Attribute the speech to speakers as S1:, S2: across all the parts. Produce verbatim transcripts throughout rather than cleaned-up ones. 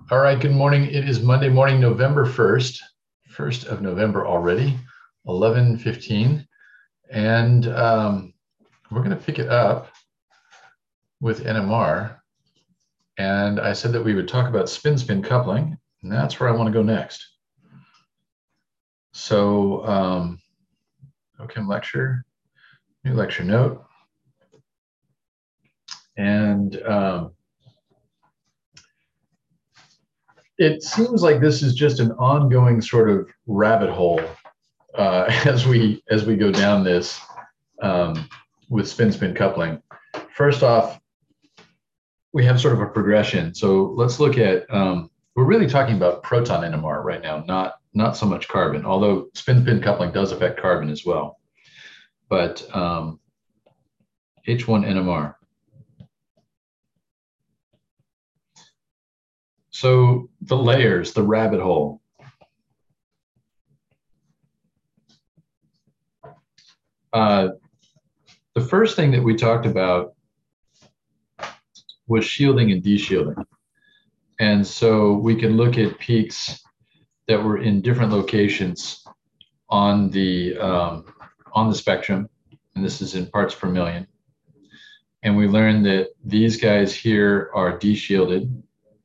S1: All right, good morning. It is Monday morning, November first, first of November already, eleven fifteen. And um, we're going to pick it up with N M R. And I said that we would talk about spin-spin coupling, and that's where I want to go next. So, um, OChem lecture, new lecture note. And um, it seems like this is just an ongoing sort of rabbit hole uh, as we as we go down this um, with spin-spin coupling. First off, we have sort of a progression. So let's look at, um, we're really talking about proton N M R right now, not, not so much carbon, although spin-spin coupling does affect carbon as well. But um, H one N M R. So the layers, the rabbit hole. Uh, the first thing that we talked about was shielding and deshielding. And so we can look at peaks that were in different locations on the, um, on the spectrum, and this is in parts per million. And we learned that these guys here are deshielded.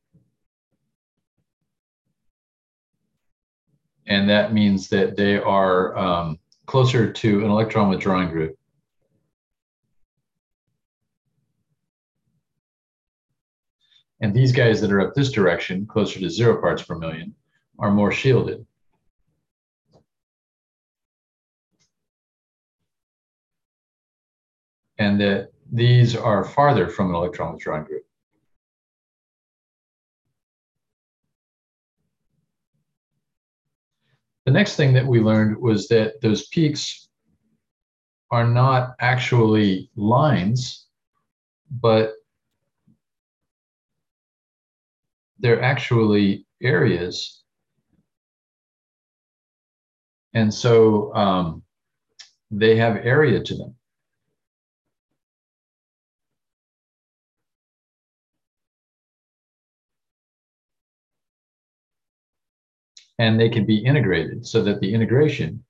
S1: And that means that they are um, closer to an electron withdrawing group. And these guys that are up this direction, closer to zero parts per million, are more shielded. And that these are farther from an electron withdrawing group. The next thing that we learned was that those peaks are not actually lines, but they're actually areas. And so um, they have area to them. And they can be integrated so that the integration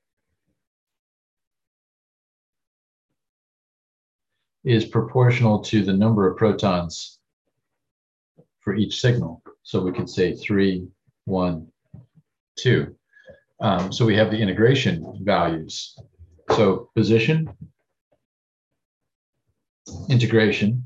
S1: is proportional to the number of protons for each signal. So we could say three, one, two. Um, so we have the integration values. So position, integration,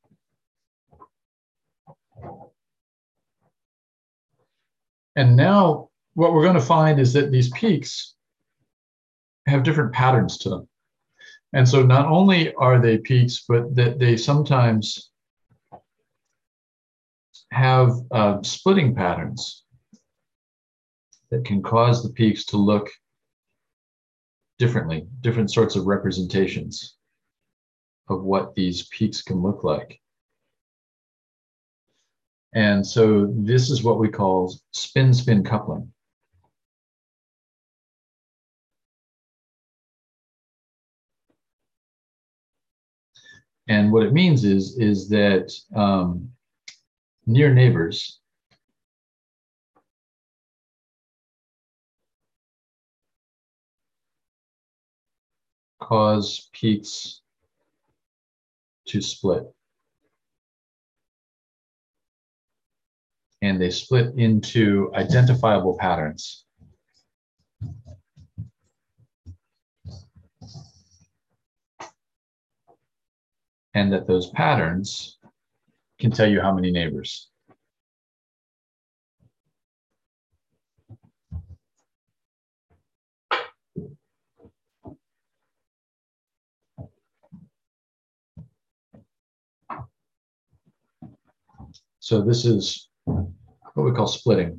S1: and now what we're going to find is that these peaks have different patterns to them. And so not only are they peaks, but that they sometimes have uh, splitting patterns that can cause the peaks to look differently, different sorts of representations of what these peaks can look like. And so this is what we call spin-spin coupling. And what it means is, is that um, near neighbors cause peaks to split. And they split into identifiable patterns. And that those patterns can tell you how many neighbors. So this is what we call splitting,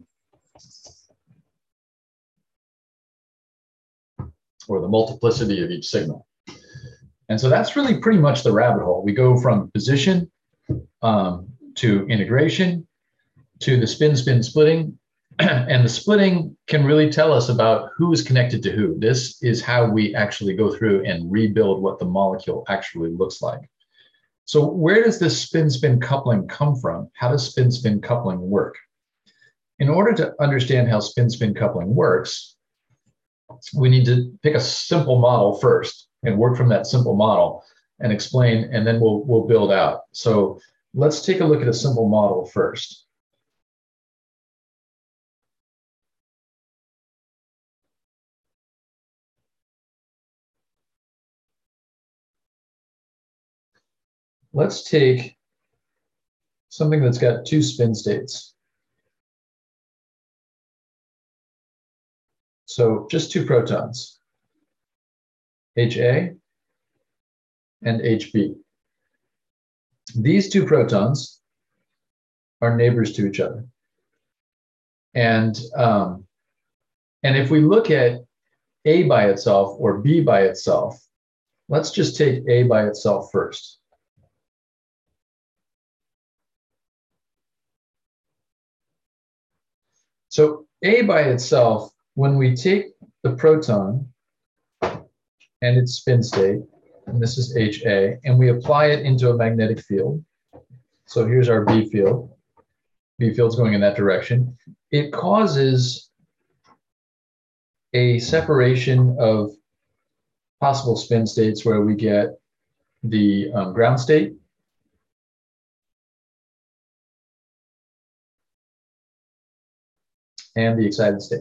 S1: or the multiplicity of each signal. And so that's really pretty much the rabbit hole. We go from position um, to integration to the spin-spin splitting. And the splitting can really tell us about who is connected to who. This is how we actually go through and rebuild what the molecule actually looks like. So where does this spin-spin coupling come from? How does spin-spin coupling work? in order to understand how spin-spin coupling works, we need to pick a simple model first and work from that simple model and explain, and then we'll, we'll build out. So let's take a look at a simple model first. Let's take something that's got two spin states. So just two protons, H A and H B. These two protons are neighbors to each other. And, um, and if we look at A by itself or B by itself, let's just take A by itself first. So A by itself, when we take the proton and its spin state, and this is H A, and we apply it into a magnetic field. So here's our B field. B field's going in that direction. It causes a separation of possible spin states where we get the um, ground state and the excited state.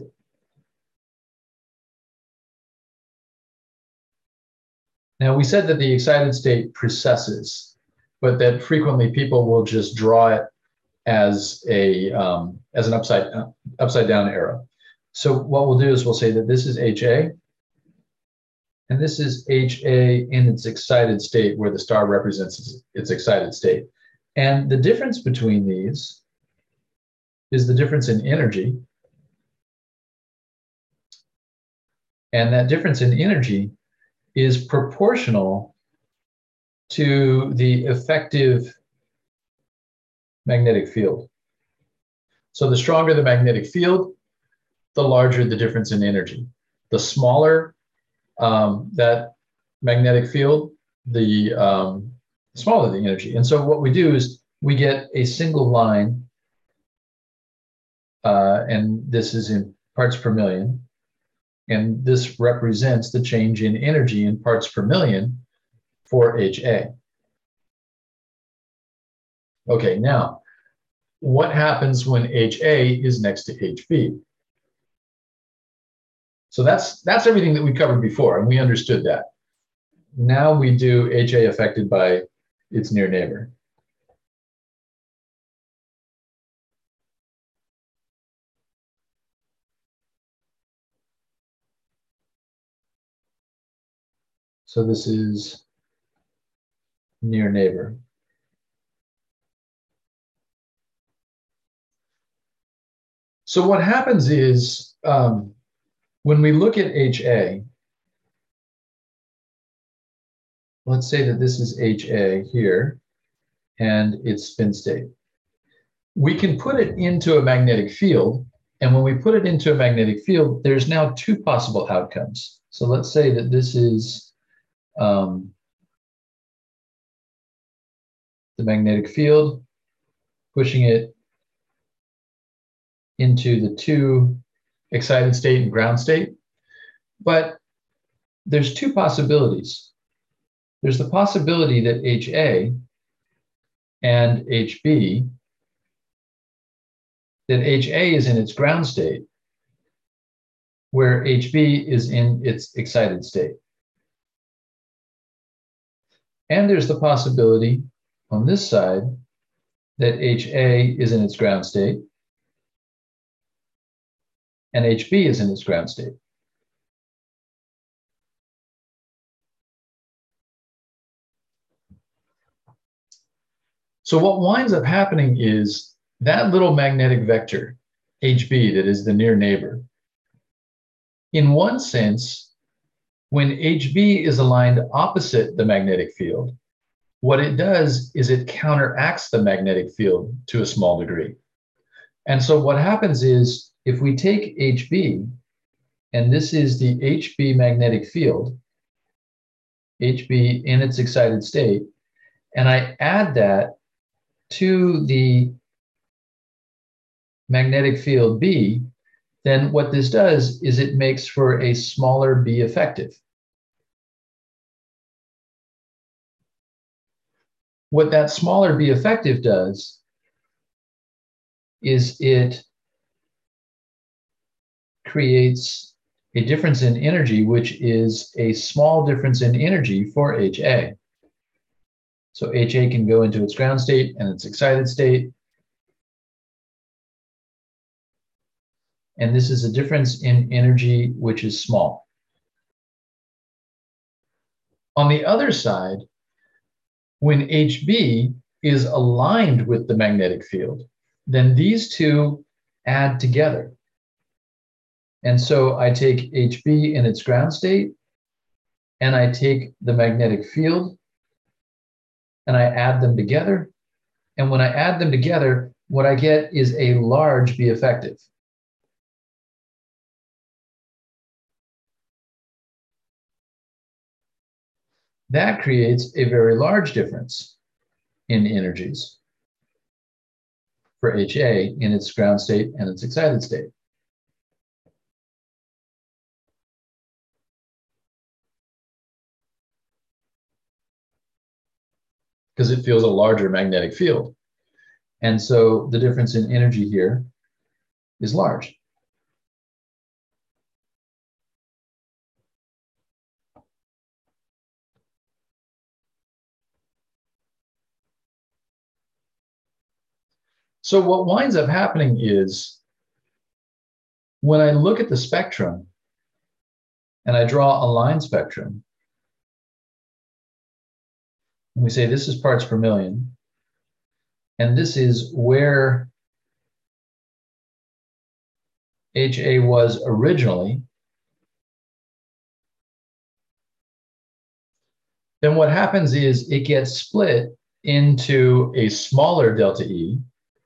S1: Now, we said that the excited state precesses, but that frequently people will just draw it as a um, as an upside uh, upside down arrow. So what we'll do is we'll say that this is H A, and this is H A in its excited state, where the star represents its, its excited state. And the difference between these is the difference in energy. And that difference in energy is proportional to the effective magnetic field. So the stronger the magnetic field, the larger the difference in energy. The smaller um, that magnetic field, the um, smaller the energy. And so what we do is we get a single line, uh, and this is in parts per million. And this represents the change in energy in parts per million for H A. Okay, now, what happens when H A is next to H B? So that's, that's everything that we covered before, and we understood that. Now we do H A affected by its near neighbor. So this is near neighbor. So what happens is, um, when we look at H A, let's say that this is H A here, and its spin state. We can put it into a magnetic field, and when we put it into a magnetic field, there's now two possible outcomes. So let's say that this is um, the magnetic field, pushing it into the two excited state and ground state. But there's two possibilities. There's the possibility that H A and H B, that H A is in its ground state, where H B is in its excited state. And there's the possibility on this side that H A is in its ground state and H B is in its ground state. So what winds up happening is that little magnetic vector, H B, that is the near neighbor, in one sense, when H B is aligned opposite the magnetic field, what it does is it counteracts the magnetic field to a small degree. And so what happens is, if we take H B, and this is the H B magnetic field, H B in its excited state, and I add that to the magnetic field B, then what this does is it makes for a smaller B effective. What that smaller B effective does is it creates a difference in energy, which is a small difference in energy for H A. So H A can go into its ground state and its excited state. And this is a difference in energy, which is small. On the other side, when H B is aligned with the magnetic field, then these two add together. And so I take H B in its ground state, and I take the magnetic field, and I add them together. And when I add them together, what I get is a large B effective. That creates a very large difference in energies for H A in its ground state and its excited state. Because it feels a larger magnetic field. And so the difference in energy here is large. So what winds up happening is when I look at the spectrum and I draw a line spectrum, and we say this is parts per million, and this is where H A was originally, then what happens is it gets split into a smaller delta E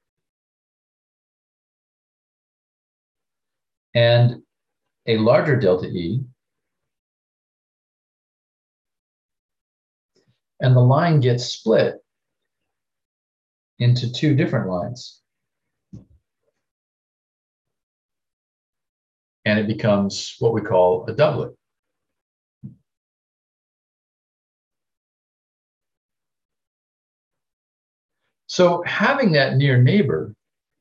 S1: and a larger delta E, and the line gets split into two different lines. And it becomes what we call a doublet. So having that near neighbor,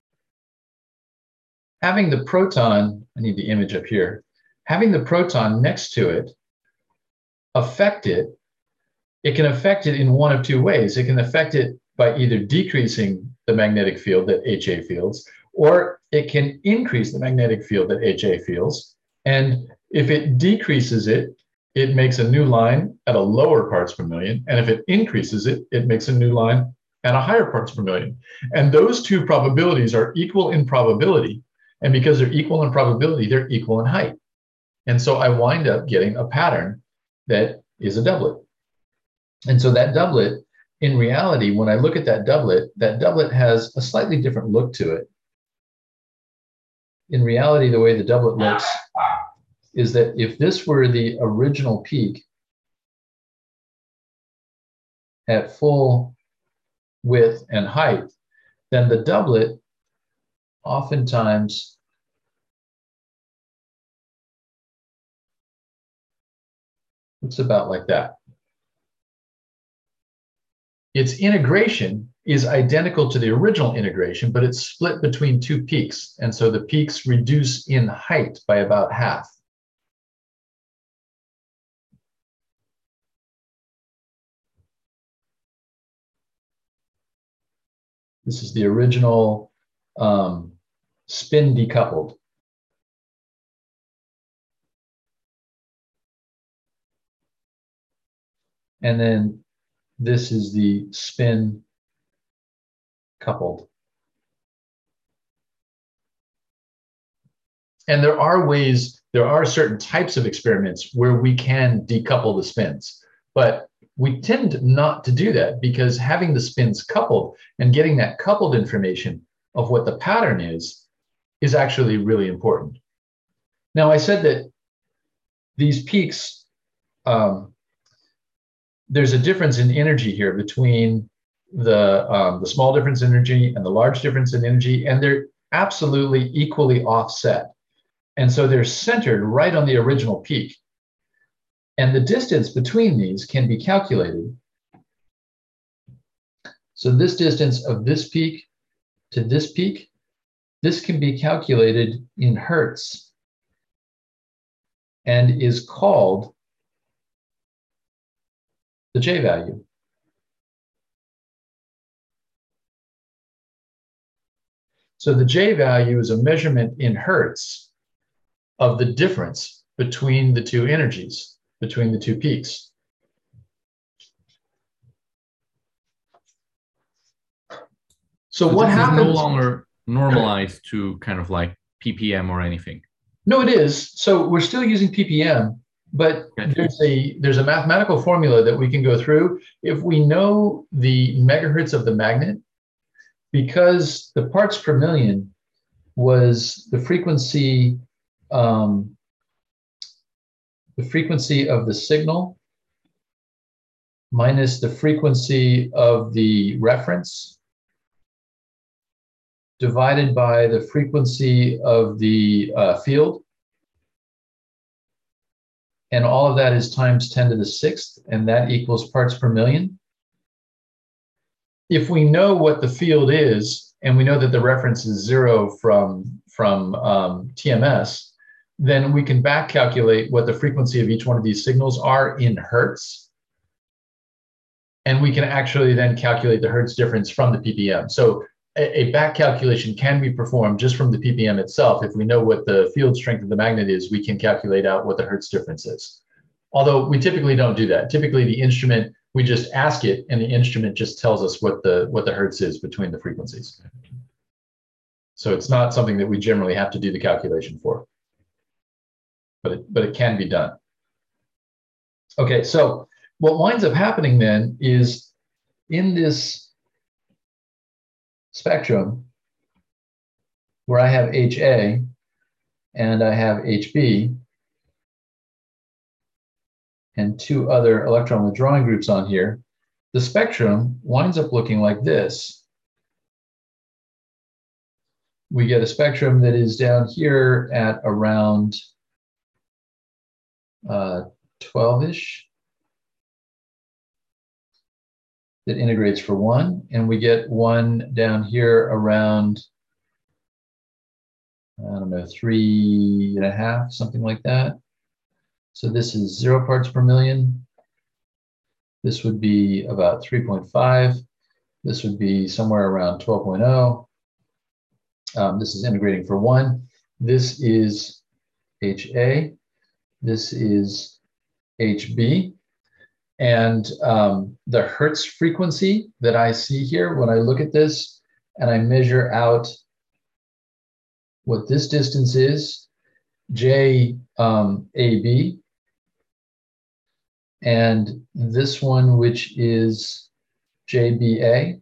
S1: having the proton, I need the image up here, having the proton next to it affect it, it can affect it in one of two ways. It can affect it by either decreasing the magnetic field that H A feels, or it can increase the magnetic field that H A feels. And if it decreases it, it makes a new line at a lower parts per million. And if it increases it, it makes a new line at a higher parts per million. And those two probabilities are equal in probability. And because they're equal in probability, they're equal in height. And so I wind up getting a pattern that is a doublet. And so that doublet, in reality, when I look at that doublet, that doublet has a slightly different look to it. In reality, the way the doublet looks is that if this were the original peak at full width and height, then the doublet oftentimes looks about like that. Its integration is identical to the original integration, but it's split between two peaks. And so the peaks reduce in height by about half. This is the original um, spin decoupled. And then this is the spin coupled. And there are ways, there are certain types of experiments where we can decouple the spins, but we tend not to do that because having the spins coupled and getting that coupled information of what the pattern is, is actually really important. Now, I said that these peaks, um, there's a difference in energy here between the, um, the small difference in energy and the large difference in energy. And there, absolutely equally offset. And so they're centered right on the original peak. And the distance between these can be calculated. So this distance of this peak to this peak, this can be calculated in hertz and is called the J value. So the J value is a measurement in hertz of the difference between the two energies, between the two peaks. So, so what
S2: this
S1: happens?
S2: Is no longer normalized to kind of like P P M or anything.
S1: No, it is. So we're still using P P M, but okay. there's a there's a mathematical formula that we can go through. If we know the megahertz of the magnet, because the parts per million was the frequency, um, the frequency of the signal minus the frequency of the reference divided by the frequency of the uh, field. And all of that is times ten to the sixth, and that equals parts per million. If we know what the field is, and we know that the reference is zero from, from um, T M S, then we can back calculate what the frequency of each one of these signals are in hertz. And we can actually then calculate the hertz difference from the P P M. So a, a back calculation can be performed just from the P P M itself. If we know what the field strength of the magnet is, we can calculate out what the hertz difference is. Although we typically don't do that. Typically the instrument, we just ask it and the instrument just tells us what the, what the hertz is between the frequencies. So it's not something that we generally have to do the calculation for, but it, but it can be done. Okay, so what winds up happening then is in this spectrum where I have H A and I have H B and two other electron withdrawing groups on here, the spectrum winds up looking like this. We get a spectrum that is down here at around uh, twelve-ish. That integrates for one, and we get one down here around, I don't know, three and a half, something like that. So this is zero parts per million. This would be about three point five. This would be somewhere around twelve point zero. Um, this is integrating for one. This is H A. This is H B. And um, the hertz frequency that I see here when I look at this and I measure out what this distance is, J A B, and this one, which is J B A,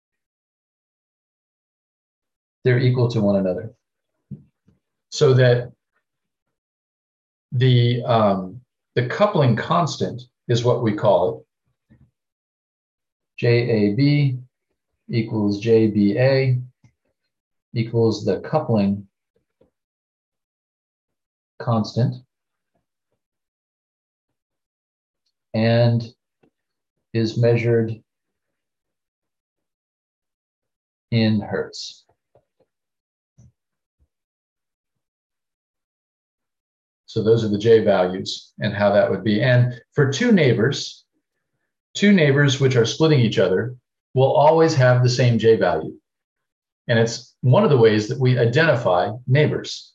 S1: they're equal to one another. So that the, um, the coupling constant is what we call it. J A B equals J B A equals the coupling constant and is measured in hertz. So those are the J values and how that would be. And for two neighbors, two neighbors which are splitting each other will always have the same J value. And it's one of the ways that we identify neighbors.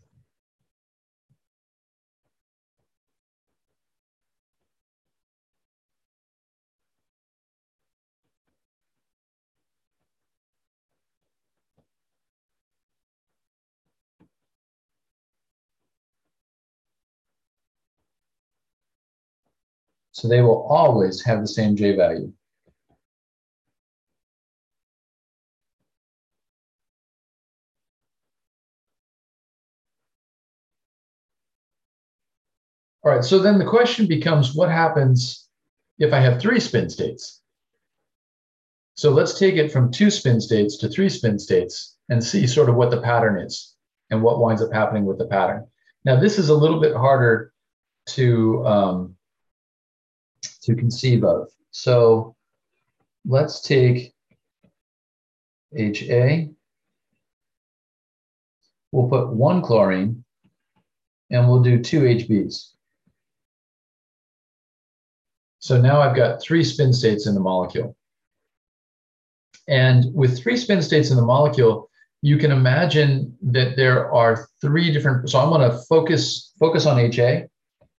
S1: So they will always have the same J value. All right, so then the question becomes, what happens if I have three spin states? So let's take it from two spin states to three spin states. and see sort of what the pattern is and what winds up happening with the pattern. Now, this is a little bit harder to, um, to conceive of. So let's take H A. We'll put one chlorine, and we'll do two H Bs. So now I've got three spin states in the molecule. And with three spin states in the molecule, you can imagine that there are three different, so I'm going to focus, focus on H A.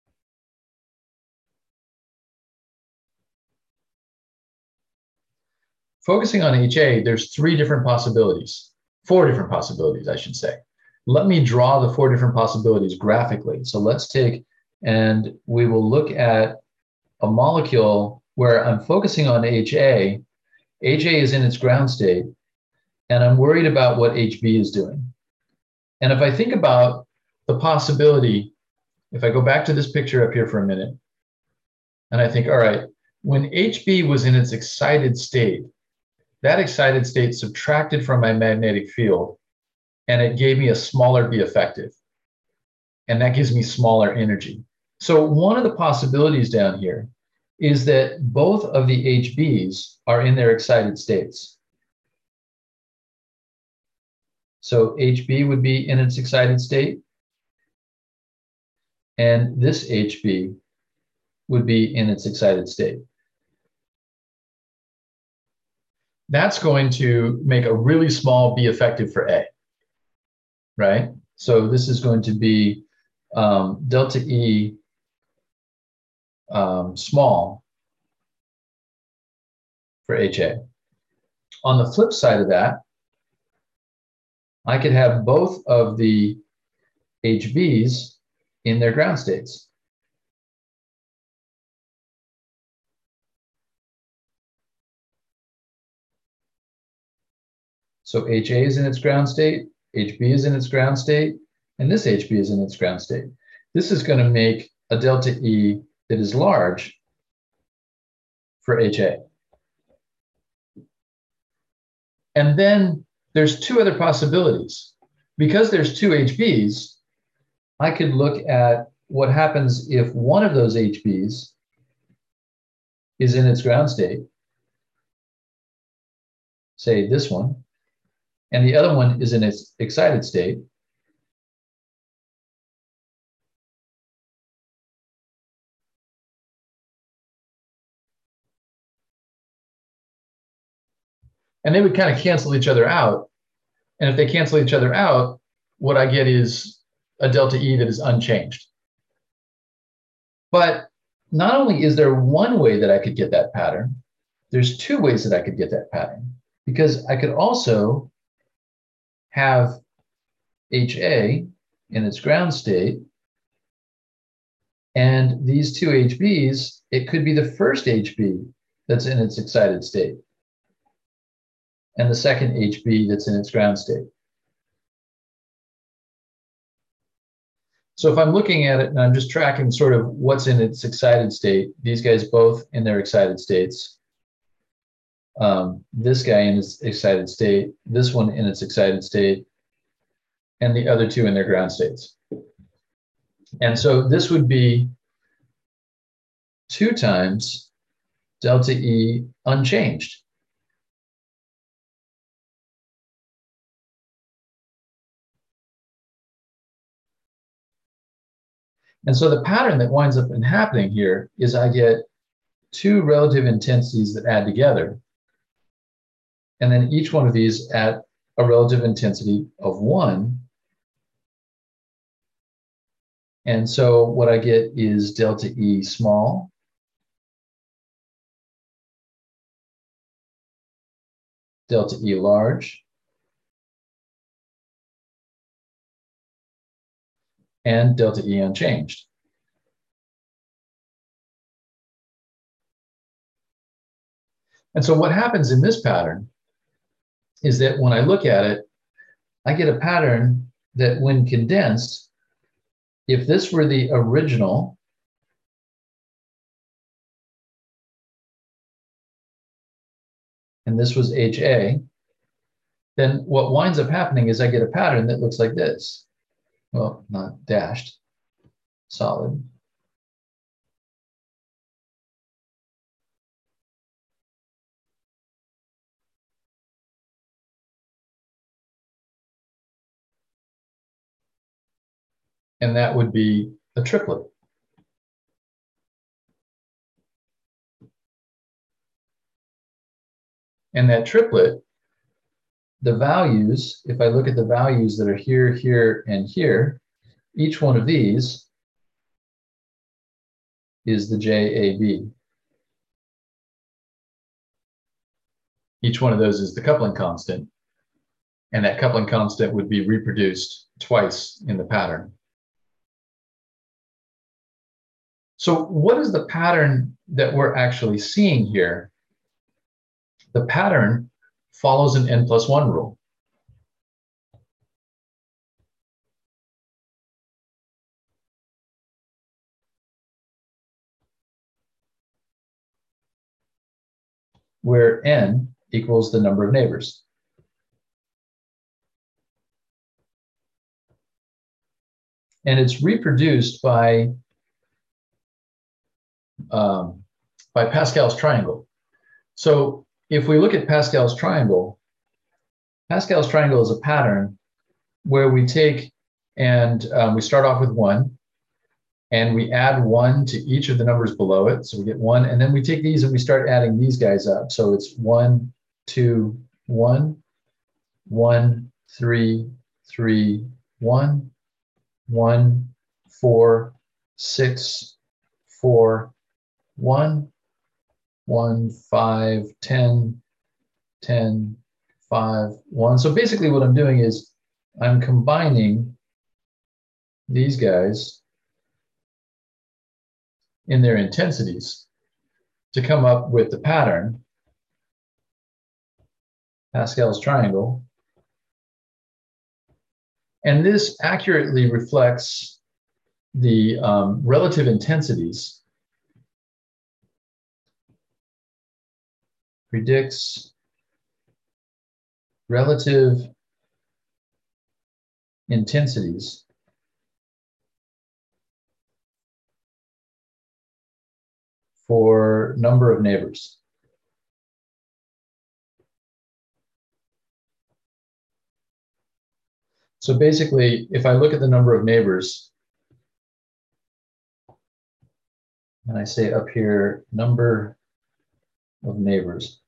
S1: Focusing on H A, there's three different possibilities, four different possibilities, I should say. Let me draw the four different possibilities graphically. So let's take, and we will look at a molecule where I'm focusing on H A. H A is in its ground state, and I'm worried about what H B is doing. And if I think about the possibility, if I go back to this picture up here for a minute, and I think, all right, when H B was in its excited state, that excited state subtracted from my magnetic field, and it gave me a smaller B effective. And that gives me smaller energy. So one of the possibilities down here is that both of the H Bs are in their excited states. So H B would be in its excited state, and this H B would be in its excited state. That's going to make a really small B effective for A, right? So this is going to be um, delta E um, small for H A. On the flip side of that, I could have both of the H Bs in their ground states. So H A is in its ground state, H B is in its ground state, and this H B is in its ground state. This is going to make a delta E that is large for H A. And then there's two other possibilities. Because there's two H Bs, I could look at what happens if one of those H Bs is in its ground state, say this one, and the other one is in its excited state. And they would kind of cancel each other out. And if they cancel each other out, what I get is a delta E that is unchanged. But not only is there one way that I could get that pattern, there's two ways that I could get that pattern, because I could also have H A in its ground state, and these two H Bs, it could be the first H B that's in its excited state, and the second H B that's in its ground state. So if I'm looking at it and I'm just tracking sort of what's in its excited state, these guys both in their excited states, um, this guy in its excited state, this one in its excited state, and the other two in their ground states. And so this would be two times delta E unchanged. And so the pattern that winds up in happening here is I get two relative intensities that add together. And then each one of these at a relative intensity of one. And so what I get is delta E small, delta E large, and delta E unchanged. And so what happens in this pattern is that when I look at it, I get a pattern that when condensed, if this were the original, and this was H A,
S3: then what winds up happening is I get a pattern that looks like this. Well, not dashed, solid. And that would be a triplet. And that triplet, the values, if I look at the values that are here, here, and here, each one of these is the J A B. Each one of those is the coupling constant. And that coupling constant would be reproduced twice in the pattern. So what is the pattern that we're actually seeing here? The pattern follows an n plus one rule. Where n equals the number of neighbors. And it's reproduced by, um, by Pascal's triangle. So if we look at Pascal's triangle, Pascal's triangle is a pattern where we take and um, we start off with one, and we add one to each of the numbers below it. So we get one, and then we take these and we start adding these guys up. So it's one, two, one, one, three, three, one, one, four, six, four, one, one, five, ten, ten, five, one. So basically what I'm doing is I'm combining these guys in their intensities to come up with the pattern, Pascal's triangle. And this accurately reflects the um, relative intensities, predicts relative intensities for number of neighbors. So basically, if I look at the number of neighbors, and I say up here, number of neighbors,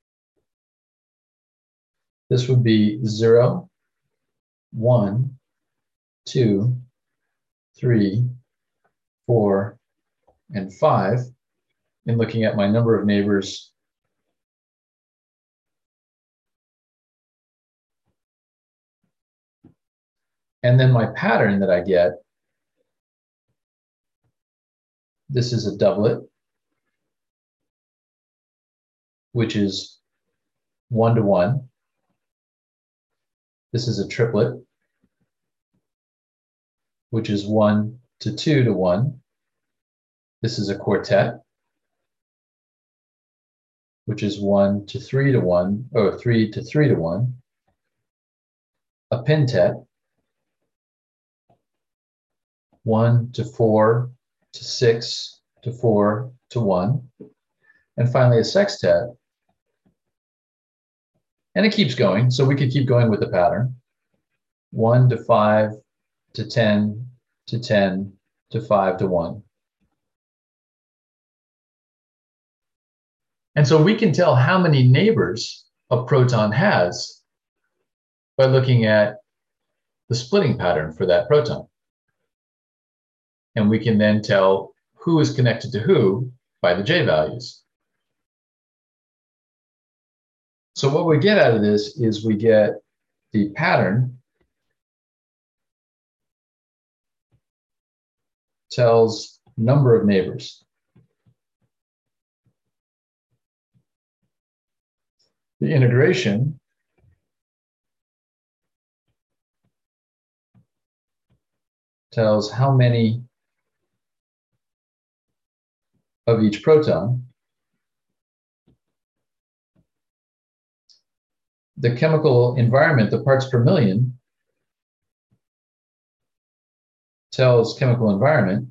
S3: this would be zero, one, two, three, four, and five. In looking at my number of neighbors and then my pattern that I get, this is a doublet, which is one to one. This is a triplet, which is one to two to one. This is a quartet, which is one to three to one, or three to three to one. A pentet, one to four to six to four to one. And finally a sextet. And it keeps going, so we could keep going with the pattern. one to five to ten to ten to five to one. And so we can tell how many neighbors a proton has by looking at the splitting pattern for that proton. And we can then tell who is connected to who by the J values. So what we get out of this is we get the pattern tells number of neighbors. The integration tells how many of each proton. the chemical environment, the parts per million, tells chemical environment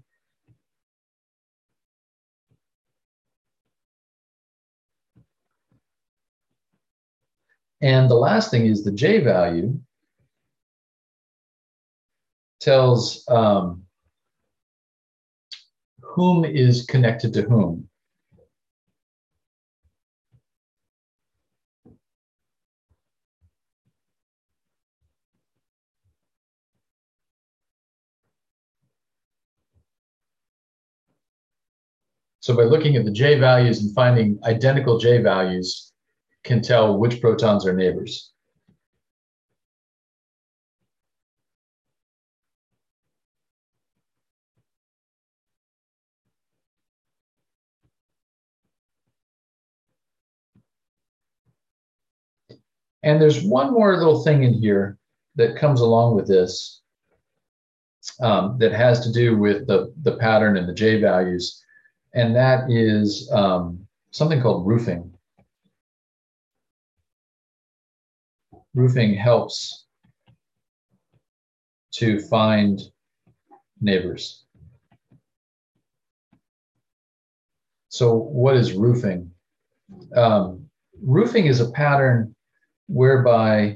S3: and the last thing is the J value tells um, whom is connected to whom. So by looking at the J values and finding identical J values can tell which protons are neighbors. And there's one more little thing in here that comes along with this um, that has to do with the, the pattern and the J values. And that is um, something called roofing. Roofing helps to find neighbors. So what is roofing? Um, roofing is a pattern whereby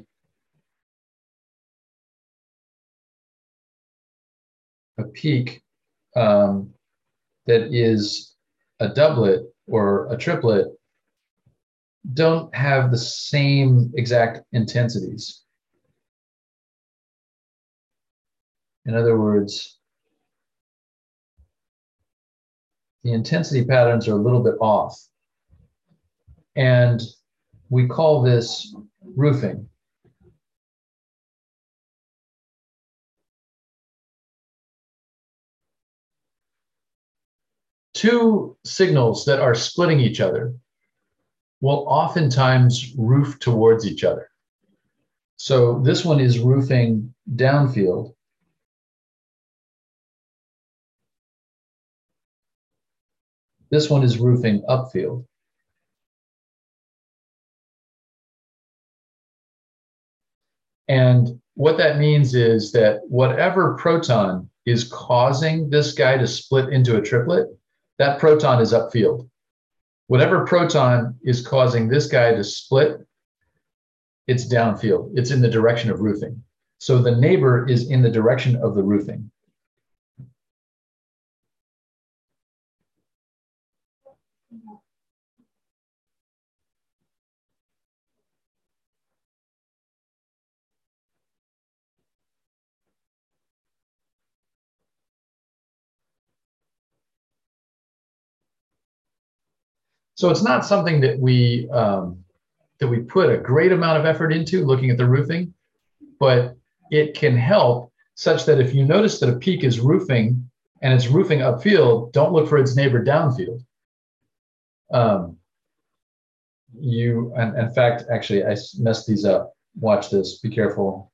S3: a peak um, that is a doublet or a triplet don't have the same exact intensities. In other words, the intensity patterns are a little bit off. And we call this roofing. Two signals that are splitting each other will oftentimes roof towards each other. So this one is roofing downfield. This one is roofing upfield. And what that means is that whatever proton is causing this guy to split into a triplet, that proton is upfield. Whatever proton is causing this guy to split, it's downfield. It's in the direction of roofing. So the neighbor is in the direction of the roofing. So it's not something that we um, that we put a great amount of effort into looking at the roofing, but it can help such that if you notice that a peak is roofing and it's roofing upfield, don't look for its neighbor downfield. Um, you, and in fact, actually, I messed these up. Watch this, be careful.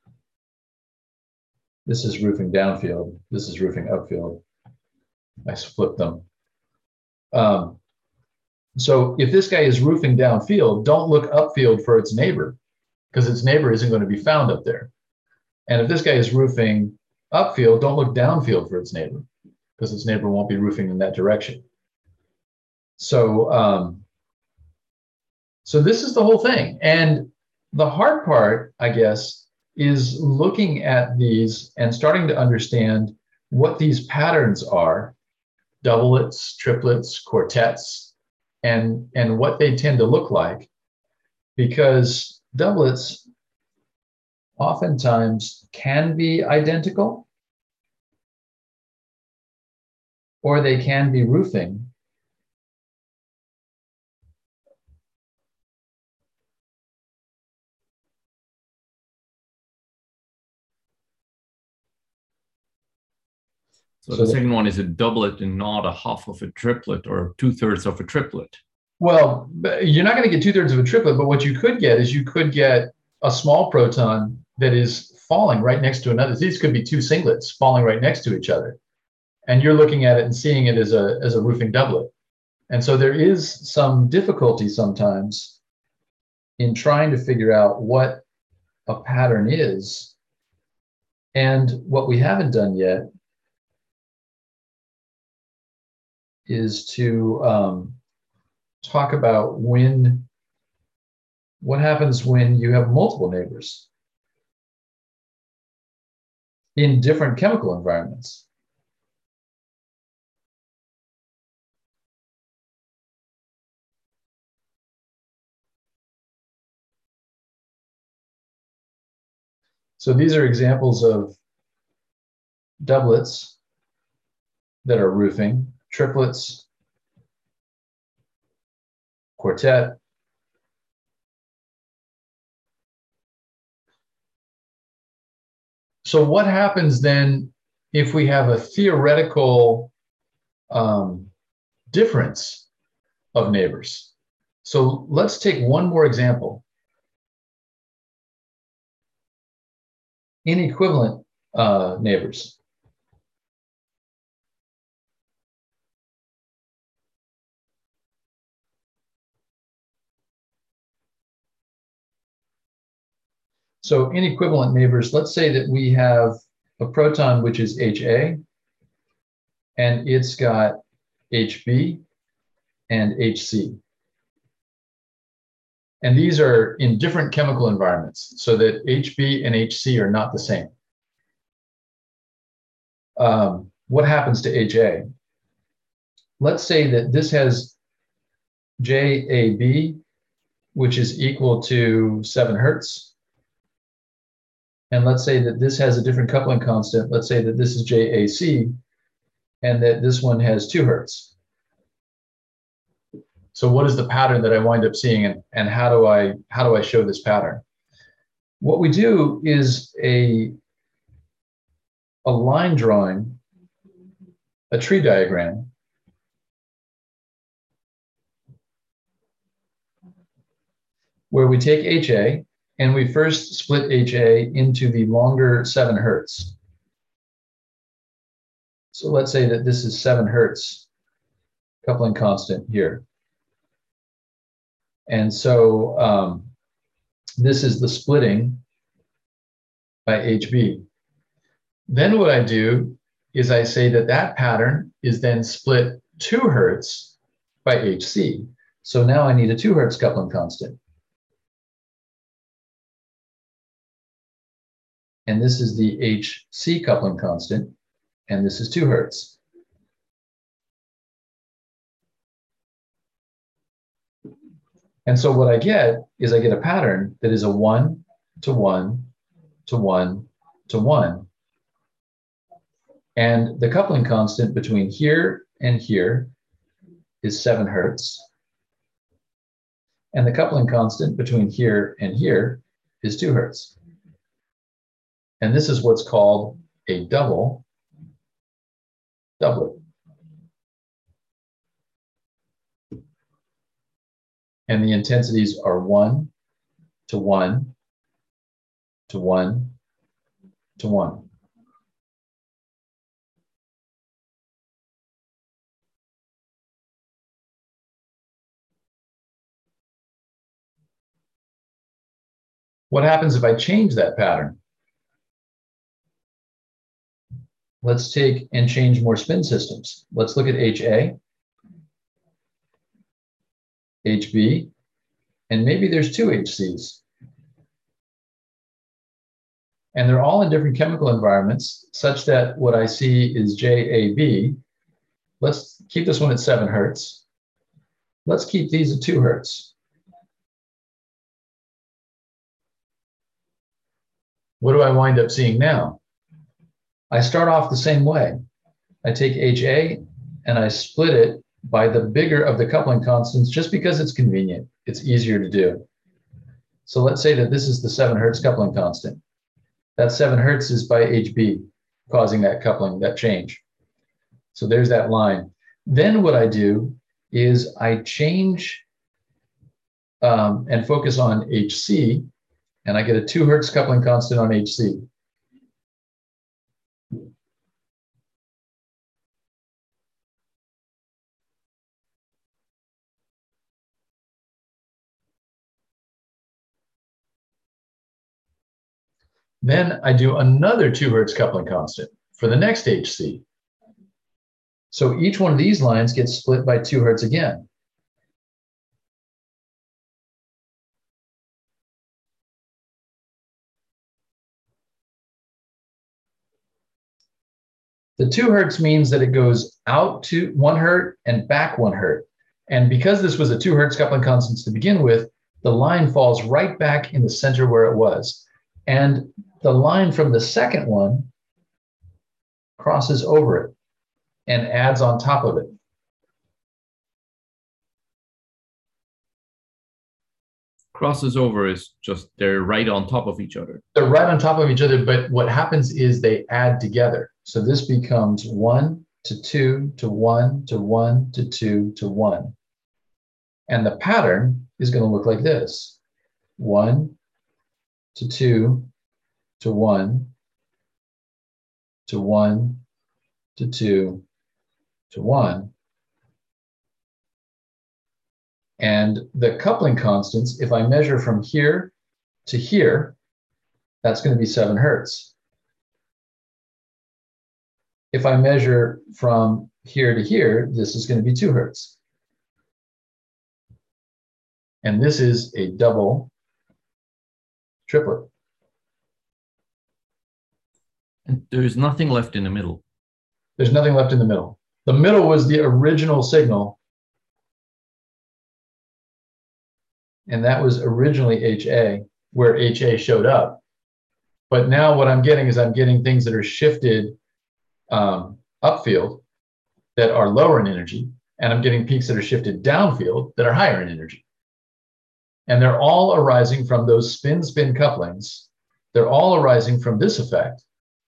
S3: This is roofing downfield. This is roofing upfield. I flipped them. Um, So if this guy is roofing downfield, don't look upfield for its neighbor because its neighbor isn't going to be found up there. And if this guy is roofing upfield, don't look downfield for its neighbor because its neighbor won't be roofing in that direction. So, um, so this is the whole thing. And the hard part, I guess, is looking at these and starting to understand what these patterns are, doublets, triplets, quartets, and, and what they tend to look like, because doublets oftentimes can be identical or they can be roofing.
S2: So, so the second one is a doublet and not a half of a triplet or two thirds of a triplet.
S3: Well, you're not going to get two thirds of a triplet, but what you could get is you could get a small proton that is falling right next to another. These could be two singlets falling right next to each other. And you're looking at it and seeing it as a, as a roofing doublet. And so there is some difficulty sometimes in trying to figure out what a pattern is. And what we haven't done yet is to um, talk about when, what happens when you have multiple neighbors in different chemical environments. So these are examples of doublets that are roofing, triplets, quartet. So what happens then if we have a theoretical um, difference of neighbors? So let's take one more example. Inequivalent uh, neighbors. So inequivalent neighbors, let's say that we have a proton which is H A, and it's got H B and H C. And these are in different chemical environments, so that H B and H C are not the same. Um, what happens to H A? Let's say that this has J A B, which is equal to seven hertz. And let's say that this has a different coupling constant. Let's say that this is J A C, and that this one has two hertz. So what is the pattern that I wind up seeing, and, and how do I how do I show this pattern? What we do is a, a line drawing, a tree diagram, where we take H A and we first split H A into the longer seven hertz. So let's say that this is seven hertz coupling constant here. And so um, this is the splitting by H B. Then what I do is I say that that pattern is then split two hertz by H C. So now I need a two hertz coupling constant. And this is the H C coupling constant, and this is two hertz. And so what I get is I get a pattern that is a one to one to one to one. And the coupling constant between here and here is seven hertz. And the coupling constant between here and here is two hertz. And this is what's called a double doublet. And the intensities are one to one to one to one. What happens if I change that pattern? Let's take and change more spin systems. Let's look at H A, H B, and maybe there's two H Cs. And they're all in different chemical environments, such that what I see is J A B. Let's keep this one at seven hertz. Let's keep these at two hertz. What do I wind up seeing now? I start off the same way. I take H A and I split it by the bigger of the coupling constants just because it's convenient. It's easier to do. So let's say that this is the seven hertz coupling constant. That seven hertz is by H B, causing that coupling, that change. So there's that line. Then what I do is I change um, and focus on H C, and I get a two hertz coupling constant on H C. Then I do another two hertz coupling constant for the next H C. So each one of these lines gets split by two hertz again. The two hertz means that it goes out to one hertz and back one hertz. And because this was a two hertz coupling constant to begin with, the line falls right back in the center where it was. And the line from the second one crosses over it and adds on top of it.
S2: Crosses over is just they're right on top of each other.
S3: They're right on top of each other, but what happens is they add together. So this becomes one to two to one to one to two to one. And the pattern is going to look like this. One to two to one to one to two to one. And the coupling constants, if I measure from here to here, that's going to be seven hertz. If I measure from here to here, this is going to be two hertz. And this is a double triplet.
S2: And there's nothing left in the middle.
S3: There's nothing left in the middle. The middle was the original signal. And that was originally H A, where H A showed up. But now what I'm getting is I'm getting things that are shifted um, upfield that are lower in energy, and I'm getting peaks that are shifted downfield that are higher in energy. And they're all arising from those spin-spin couplings. They're all arising from this effect.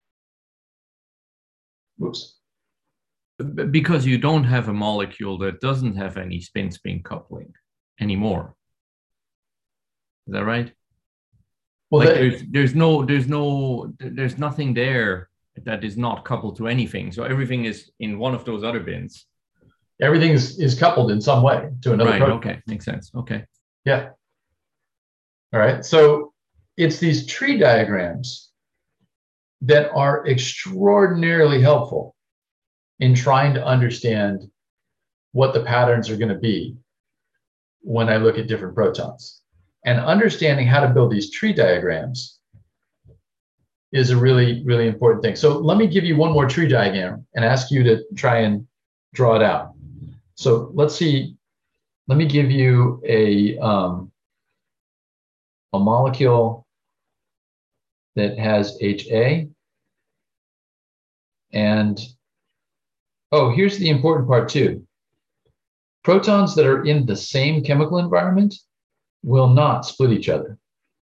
S3: Whoops.
S2: Because you don't have a molecule that doesn't have any spin-spin coupling anymore. Is that right?
S3: Well,
S2: like
S3: that,
S2: there's there's no there's no there's nothing there that is not coupled to anything. So everything is in one of those other bins.
S3: Everything is, is coupled in some way to another
S2: right,
S3: proton.
S2: Okay, makes sense. Okay.
S3: Yeah. All right. So it's these tree diagrams that are extraordinarily helpful in trying to understand what the patterns are going to be when I look at different protons. And understanding how to build these tree diagrams is a really, really important thing. So let me give you one more tree diagram and ask you to try and draw it out. So let's see, let me give you a, um, a molecule that has H A. And, oh, here's the important part too. Protons that are in the same chemical environment will not split each other.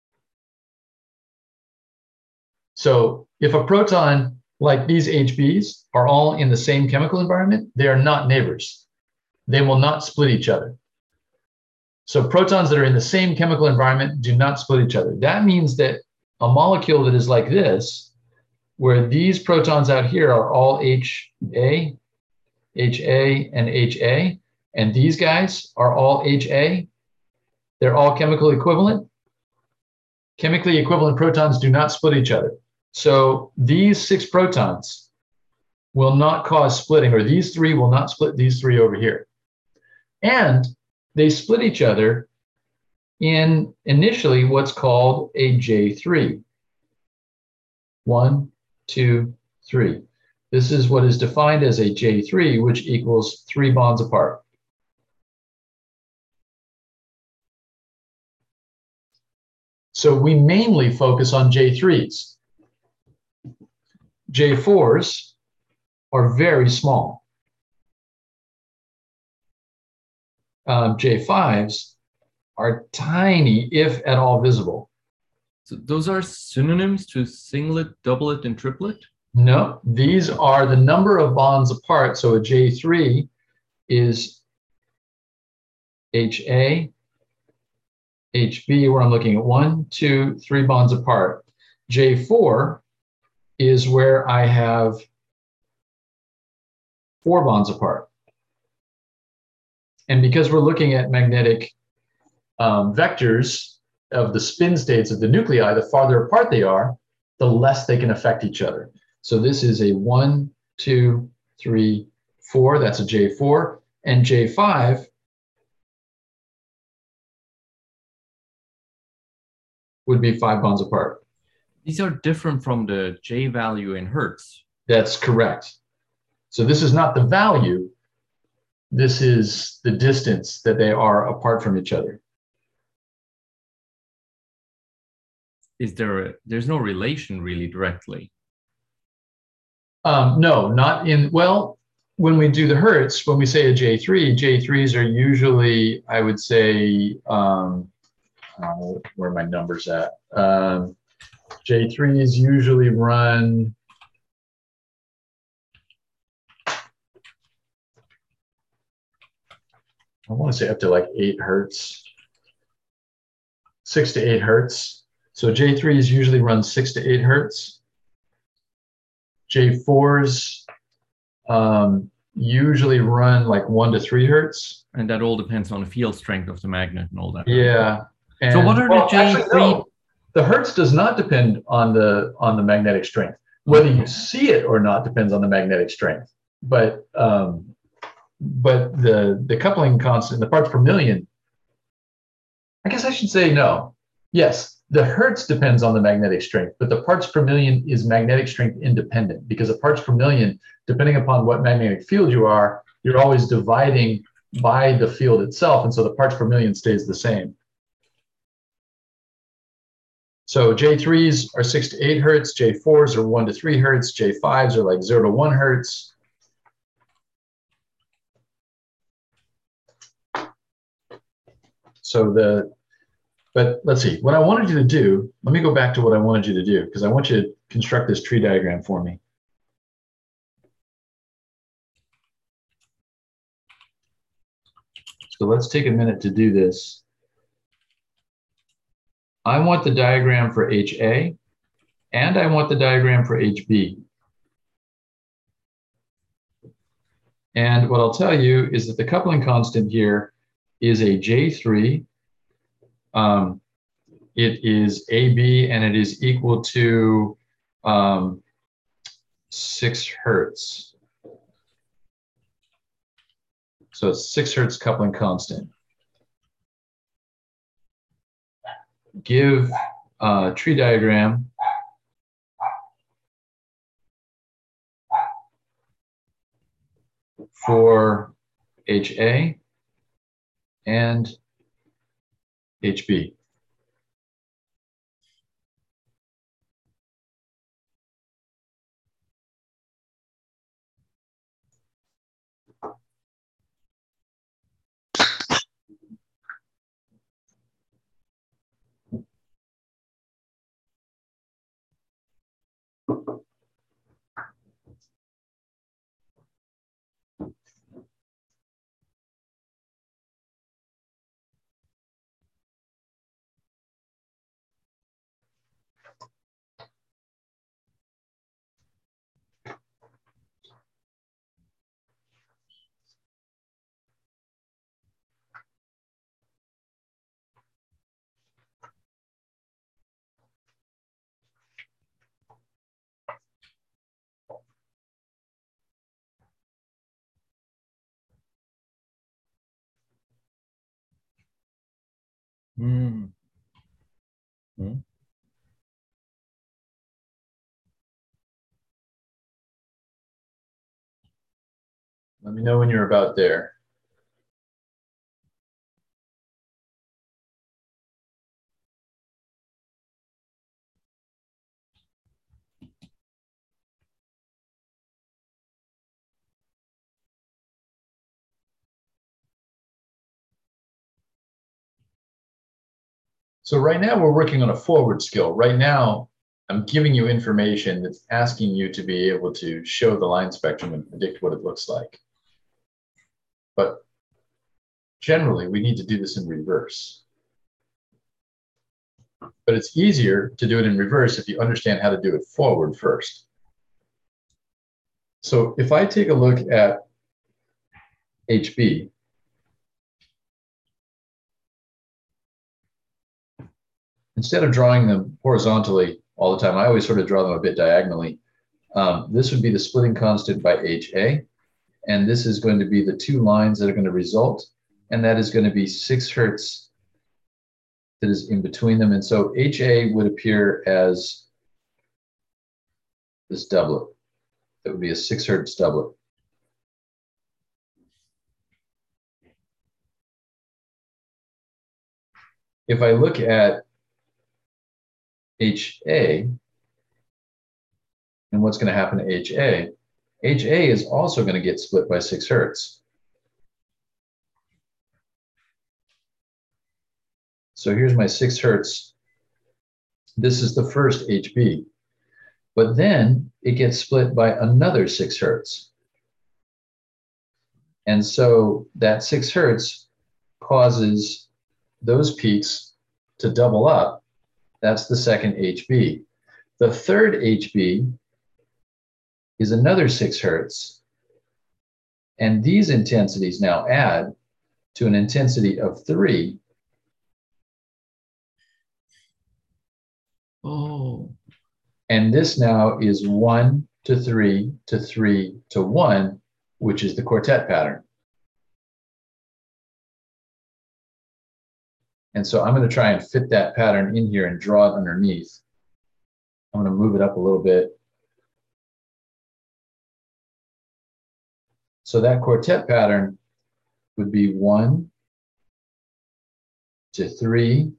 S3: So if a proton like these H Bs are all in the same chemical environment, they are not neighbors. They will not split each other. So protons that are in the same chemical environment do not split each other. That means that a molecule that is like this, where these protons out here are all H A, H A, and H A, and these guys are all H A, they're all chemically equivalent. Chemically equivalent protons do not split each other. So these six protons will not cause splitting, or these three will not split these three over here. And they split each other in initially what's called a J three. One, two, three. This is what is defined as a J three, which equals three bonds apart. So we mainly focus on J threes. J fours are very small. Um, J fives are tiny, if at all visible.
S2: So those are synonyms to singlet, doublet, and triplet?
S3: No, these are the number of bonds apart. So a J three is H A, H B, where I'm looking at one, two, three bonds apart. J four is where I have four bonds apart. And because we're looking at magnetic um, vectors of the spin states of the nuclei, the farther apart they are, the less they can affect each other. So this is a one, two, three, four. That's a J four. And J five would be five bonds apart.
S2: These are different from the J value in Hertz.
S3: That's correct. So this is not the value. This is the distance that they are apart from each other.
S2: Is there a, there's no relation really directly?
S3: Um, no, not in, well, when we do the Hertz, when we say a J three, J threes are usually, I would say, um, uh, where are my numbers at? Um, J threes usually run, I want to say up to like eight Hertz, six to eight Hertz. So J threes usually run six to eight Hertz. J fours um, usually run like one to three Hertz.
S2: And that all depends on the field strength of the magnet and all that.
S3: Yeah. And,
S2: so what are
S3: well,
S2: the J three?
S3: Actually, no. The Hertz does not depend on the on the magnetic strength. Whether you see it or not depends on the magnetic strength. But um, but the the coupling constant, the parts per million, I guess I should say no. Yes, the Hertz depends on the magnetic strength, but the parts per million is magnetic strength independent, because the parts per million, depending upon what magnetic field you are, you're always dividing by the field itself, and so the parts per million stays the same. So J threes are six to eight Hertz, J fours are one to three Hertz, J fives are like zero to one Hertz. So the, but let's see, what I wanted you to do, let me go back to what I wanted you to do, because I want you to construct this tree diagram for me. So let's take a minute to do this. I want the diagram for H A, and I want the diagram for H B. And what I'll tell you is that the coupling constant here is a J three. Um, it is A B, and it is equal to um, six Hertz. So it's six Hertz coupling constant. Give a tree diagram for H A and H B.
S2: Mm. Mm.
S3: Let me know when you're about there. So right now we're working on a forward skill. Right now, I'm giving you information that's asking you to be able to show the line spectrum and predict what it looks like. But generally, we need to do this in reverse. But it's easier to do it in reverse if you understand how to do it forward first. So if I take a look at H B, instead of drawing them horizontally all the time. I always sort of draw them a bit diagonally. Um, this would be the splitting constant by H A. And this is going to be the two lines that are going to result. And that is going to be six hertz that is in between them. And so H A would appear as this doublet. That would be a six hertz doublet. If I look at H A and what's going to happen to H A, H A is also going to get split by six hertz. So here's my six hertz. This is the first H B. But then it gets split by another six hertz. And so that six hertz causes those peaks to double up. That's the second H B. The third H B is another six hertz. And these intensities now add to an intensity of three.
S2: Oh.
S3: And this now is one to three to three to one, which is the quartet pattern. And so I'm going to try and fit that pattern in here and draw it underneath. I'm going to move it up a little bit. So that quartet pattern would be one to three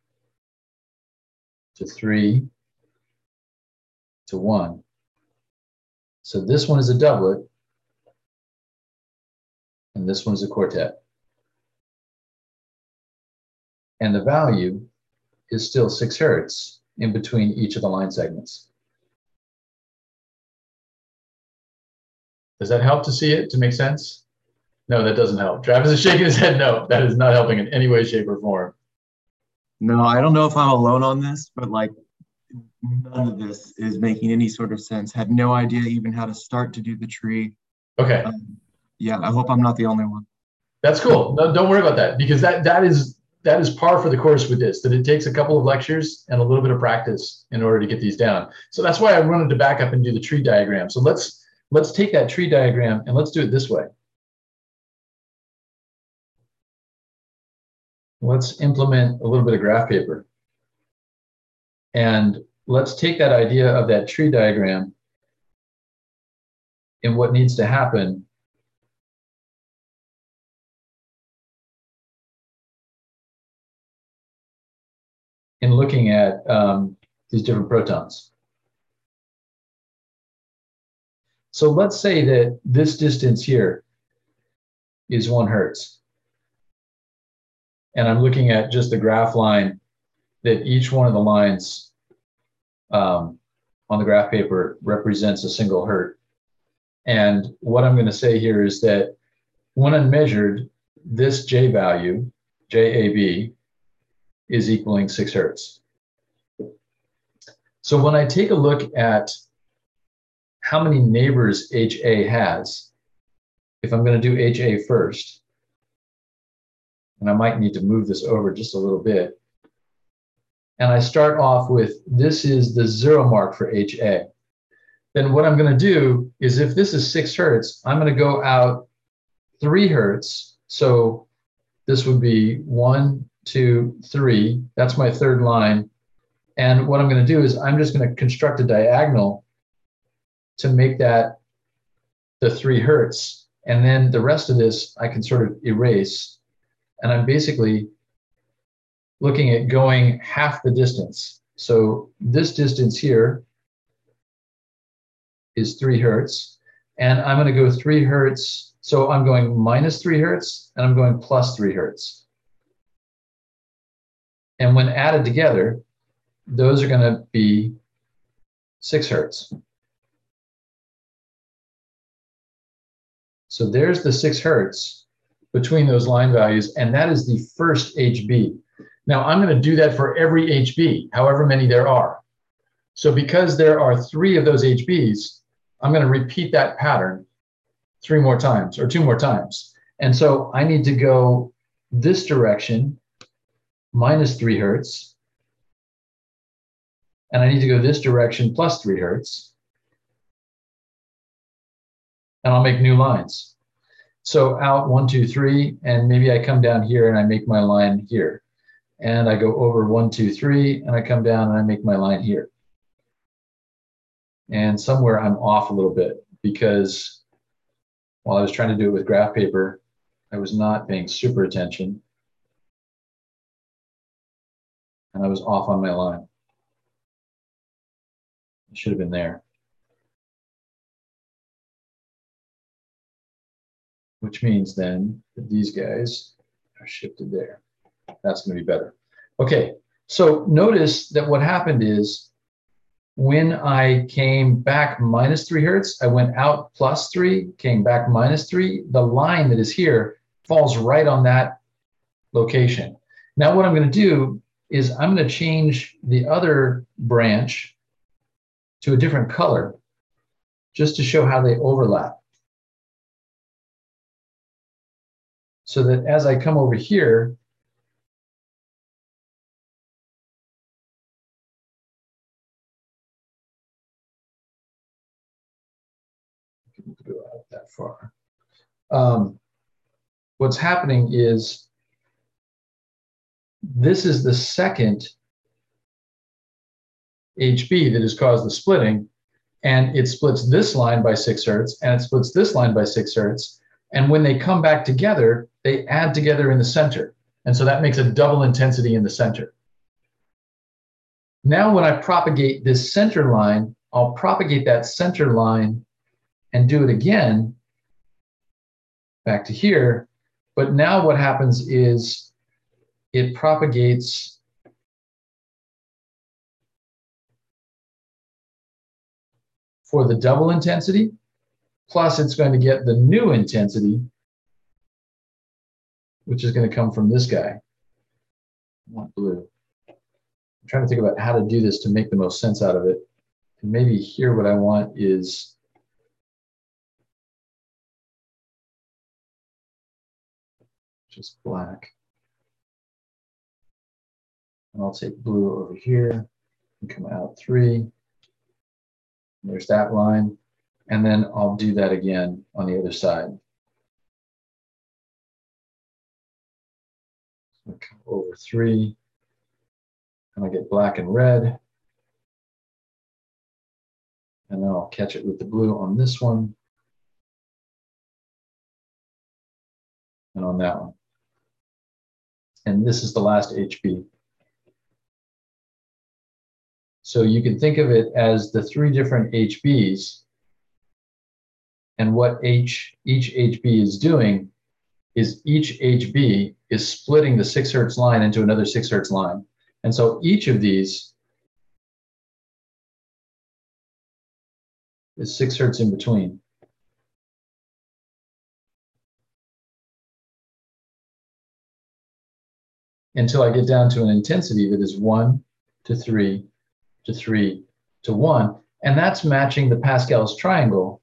S3: to three to one. So this one is a doublet, and this one is a quartet. And the value is still six hertz in between each of the line segments. Does that help to see it, to make sense? No, that doesn't help. Travis is shaking his head no. That is not helping in any way, shape, or form.
S4: No, I don't know if I'm alone on this, but like none of this is making any sort of sense. Had no idea even how to start to do the tree.
S3: Okay.
S4: Um, yeah, I hope I'm not the only one.
S3: That's cool. No, don't worry about that, because that that is that is par for the course with this, that it takes a couple of lectures and a little bit of practice in order to get these down. So that's why I wanted to back up and do the tree diagram. So let's let's take that tree diagram and let's do it this way. Let's implement a little bit of graph paper. And let's take that idea of that tree diagram and what needs to happen in looking at um, these different protons. So let's say that this distance here is one hertz. And I'm looking at just the graph line that each one of the lines um, on the graph paper represents a single hertz. And what I'm going to say here is that when unmeasured, this J value, J A B, is equaling six hertz. So when I take a look at how many neighbors H A has, if I'm going to do H A first, and I might need to move this over just a little bit, and I start off with this is the zero mark for H A, then what I'm going to do is if this is six hertz, I'm going to go out three hertz. So this would be one, two, three. That's my third line. And what I'm going to do is I'm just going to construct a diagonal to make that the three hertz. And then the rest of this I can sort of erase. And I'm basically looking at going half the distance. So this distance here is three hertz. And I'm going to go three hertz. So I'm going minus three hertz and I'm going plus three hertz. And when added together, those are going to be six hertz. So there's the six hertz between those line values, and that is the first H B. Now I'm going to do that for every H B, however many there are. So because there are three of those H Bs, I'm going to repeat that pattern three more times or two more times. And so I need to go this direction, minus three hertz. and I need to go this direction plus three hertz. And I'll make new lines. So out one, two, three, and maybe I come down here and I make my line here. And I go over one, two, three, and I come down and I make my line here. And somewhere I'm off a little bit because while I was trying to do it with graph paper, I was not paying super attention. And I was off on my line. It should have been there. Which means then that these guys are shifted there. That's going to be better. Okay, so notice that what happened is when I came back minus three hertz, I went out plus three, came back minus three. The line that is here falls right on that location. Now what I'm going to do is I'm going to change the other branch to a different color just to show how they overlap. So that as I come over here, go out that far. Um, what's happening is this is the second H B that has caused the splitting, and it splits this line by six hertz, and it splits this line by six hertz. And when they come back together, they add together in the center. And so that makes a double intensity in the center. Now when I propagate this center line, I'll propagate that center line and do it again back to here. But now what happens is it propagates for the double intensity, plus it's going to get the new intensity, which is going to come from this guy. I want blue. I'm trying to think about how to do this to make the most sense out of it. And maybe here what I want is just black. And I'll take blue over here and come out three. There's that line. And then I'll do that again on the other side. So come over three. And I get black and red. And then I'll catch it with the blue on this one. And on that one. And this is the last H B. So you can think of it as the three different H Bs. And what H, each H B is doing is each H B is splitting the six hertz line into another six hertz line. And so each of these is six hertz in between. Until I get down to an intensity that is one to three to three to one. And that's matching the Pascal's triangle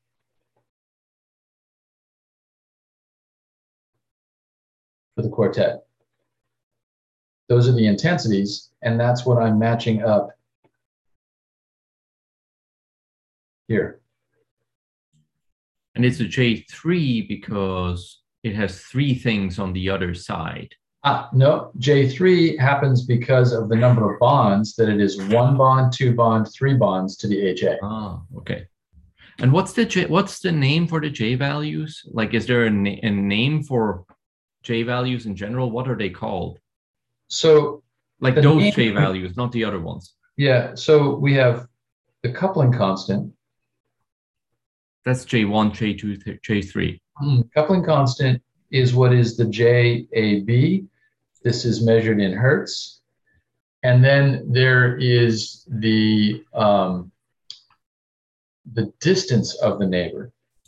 S3: for the quartet. Those are the intensities, and that's what I'm matching up here.
S2: And it's a J three because it has three things on the other side.
S3: Ah, no, J three happens because of the number of bonds, that it is one bond, two bond, three bonds to the H A.
S2: Ah, okay. And what's the J, what's the name for the J values? Like, is there a, na a name for J values in general? What are they called?
S3: So,
S2: like those name, J values, not the other ones.
S3: Yeah, so we have the coupling constant.
S2: That's J one, J two, J three.
S3: Mm, coupling constant is what is the J A B. This is measured in hertz. And then there is the, um, the distance of the neighbor.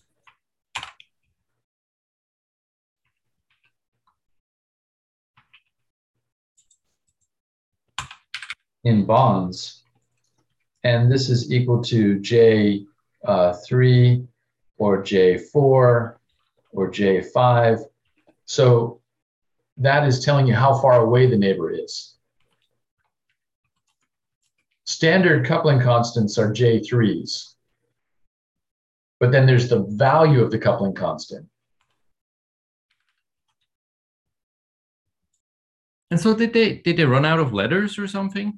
S3: In bonds. And this is equal to J three or J four or J five. So that is telling you how far away the neighbor is. standard coupling constants are J threes. But then there's the value of the coupling constant.
S2: And so did they did they run out of letters or something?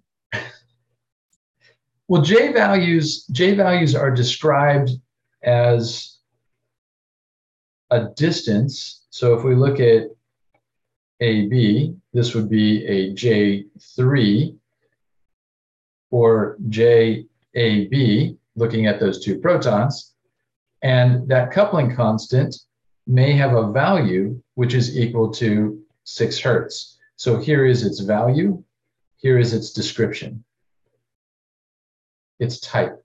S3: Well, J values, J values are described as a distance. So if we look at A B, this would be a J three or J A B, looking at those two protons. And that coupling constant may have a value which is equal to six hertz. So here is its value. Here is its description. Its type.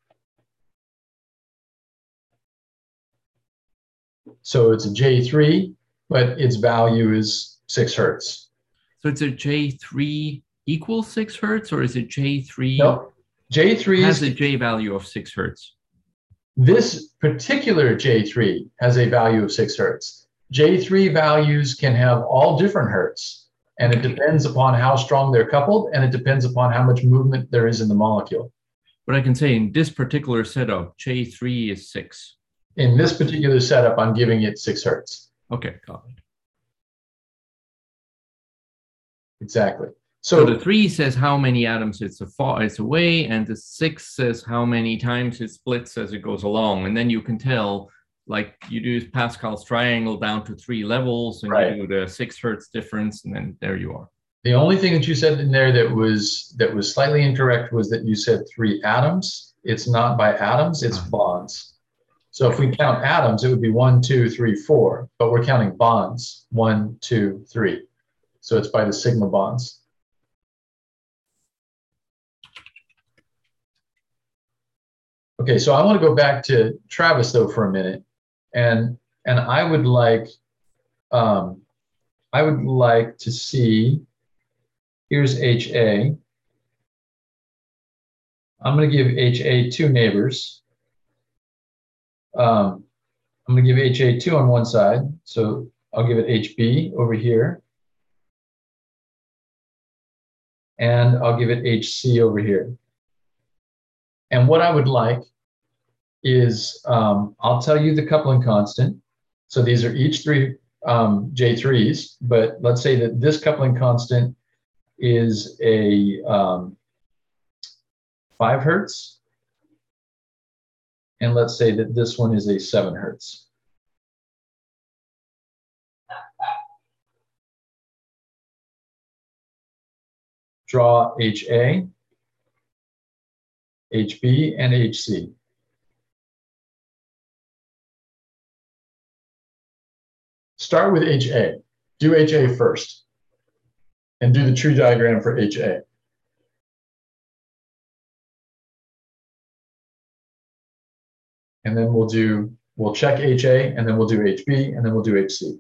S3: So it's a J three, but its value is six hertz.
S2: So it's a J three equals six hertz, or is it J three
S3: No, J three
S2: has a J value of six hertz?
S3: This particular J three has a value of six hertz. J three values can have all different hertz, and it depends upon how strong they're coupled, and it depends upon how much movement there is in the molecule.
S2: But I can say in this particular setup, J three is six.
S3: In this particular setup, I'm giving it six hertz.
S2: Okay, got it.
S3: Exactly.
S2: So,
S3: So,
S2: the three says how many atoms it's, afar, it's away, and the six says how many times it splits as it goes along. And then you can tell, like you do Pascal's triangle down to three levels, and
S3: right.
S2: you do the six hertz difference, and then there you are.
S3: The only thing that you said in there that was that was slightly incorrect was that you said three atoms. It's not by atoms, it's bonds. So if we count atoms, it would be one, two, three, four, but we're counting bonds, one, two, three. So it's by the sigma bonds. Okay, so I want to go back to Travis though for a minute, and and I would like um, I would like to see. Here's H A. I'm going to give H A two neighbors. Um, I'm going to give H A two on one side, so I'll give it H B over here, and I'll give it H C over here. And what I would like is, um, I'll tell you the coupling constant. So these are each three um, J threes, but let's say that this coupling constant is a um, five hertz. And let's say that this one is a seven hertz. Draw H A, H B, and H C. Start with H A. Do H A first. And do the tree diagram for H A. And then we'll do, we'll check H A, and then we'll do H B, and then we'll do H C.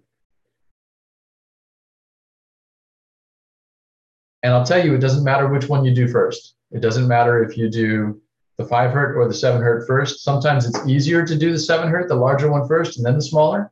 S3: And I'll tell you, it doesn't matter which one you do first. It doesn't matter if you do the five hertz or the seven hertz first. Sometimes it's easier to do the seven hertz, the larger one first, and then the smaller.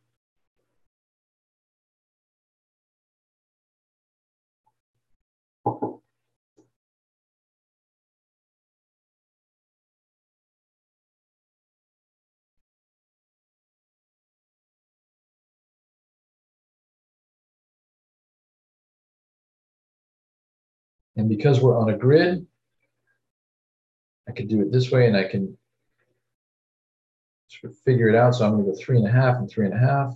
S3: And because we're on a grid, I could do it this way, and I can sort of figure it out. So I'm going to go three and a half and three and a half.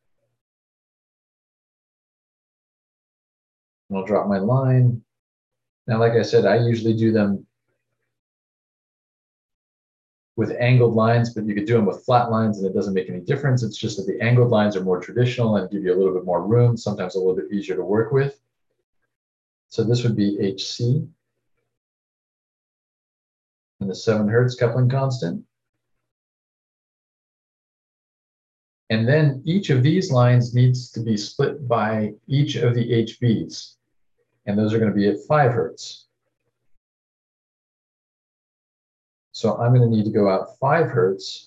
S3: And I'll drop my line. Now, like I said, I usually do them with angled lines, but you could do them with flat lines, and it doesn't make any difference. It's just that the angled lines are more traditional and give you a little bit more room, sometimes a little bit easier to work with. So this would be H C. And the seven hertz coupling constant. And then each of these lines needs to be split by each of the H Bs. And those are going to be at five hertz. So I'm going to need to go out five hertz.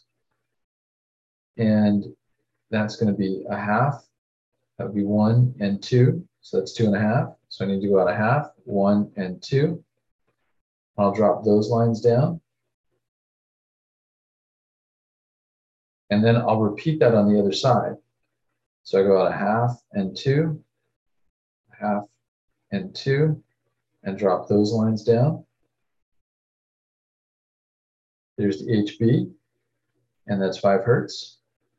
S3: And that's going to be a half. That would be one and two. So that's two and a half. So I need to go out a half, one and two. I'll drop those lines down. And then I'll repeat that on the other side. So I go out a half and two, half and two, and drop those lines down. There's the H B, and that's five hertz.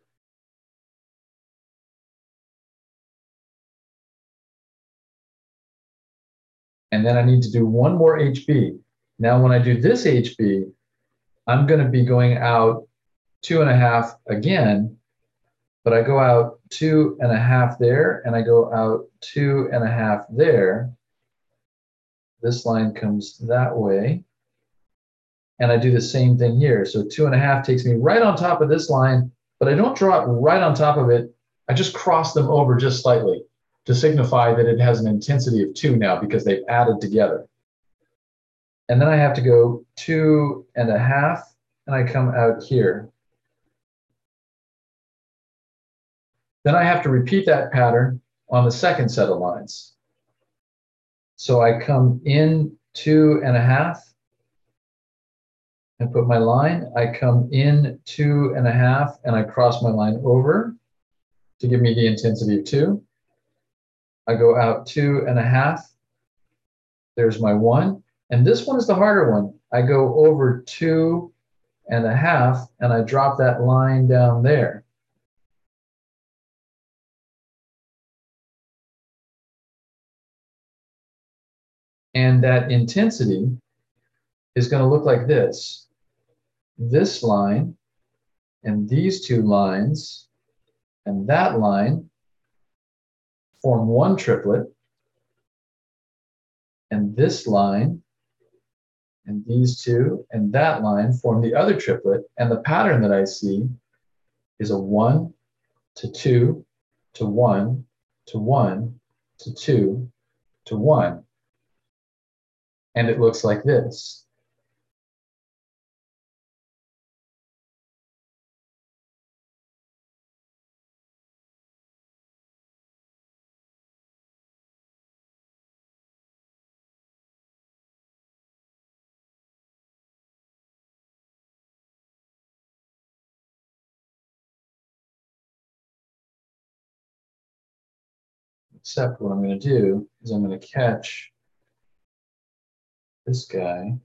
S3: And then I need to do one more H B. Now, when I do this H B, I'm going to be going out two and a half again, but I go out two and a half there, and I go out two and a half there. This line comes that way. And I do the same thing here. So two and a half takes me right on top of this line, but I don't draw it right on top of it. I just cross them over just slightly to signify that it has an intensity of two now because they've added together. And then I have to go two and a half, and I come out here. Then I have to repeat that pattern on the second set of lines. So I come in two and a half and put my line. I come in two and a half and I cross my line over to give me the intensity of two. I go out two and a half. There's my one. And this one is the harder one. I go over two and a half and I drop that line down there. And that intensity is going to look like this. This line and these two lines and that line form one triplet. And this line and these two and that line form the other triplet. And the pattern that I see is a one to two to one to one to two to one. And it looks like this. Except what I'm going to do is I'm going to catch this guy,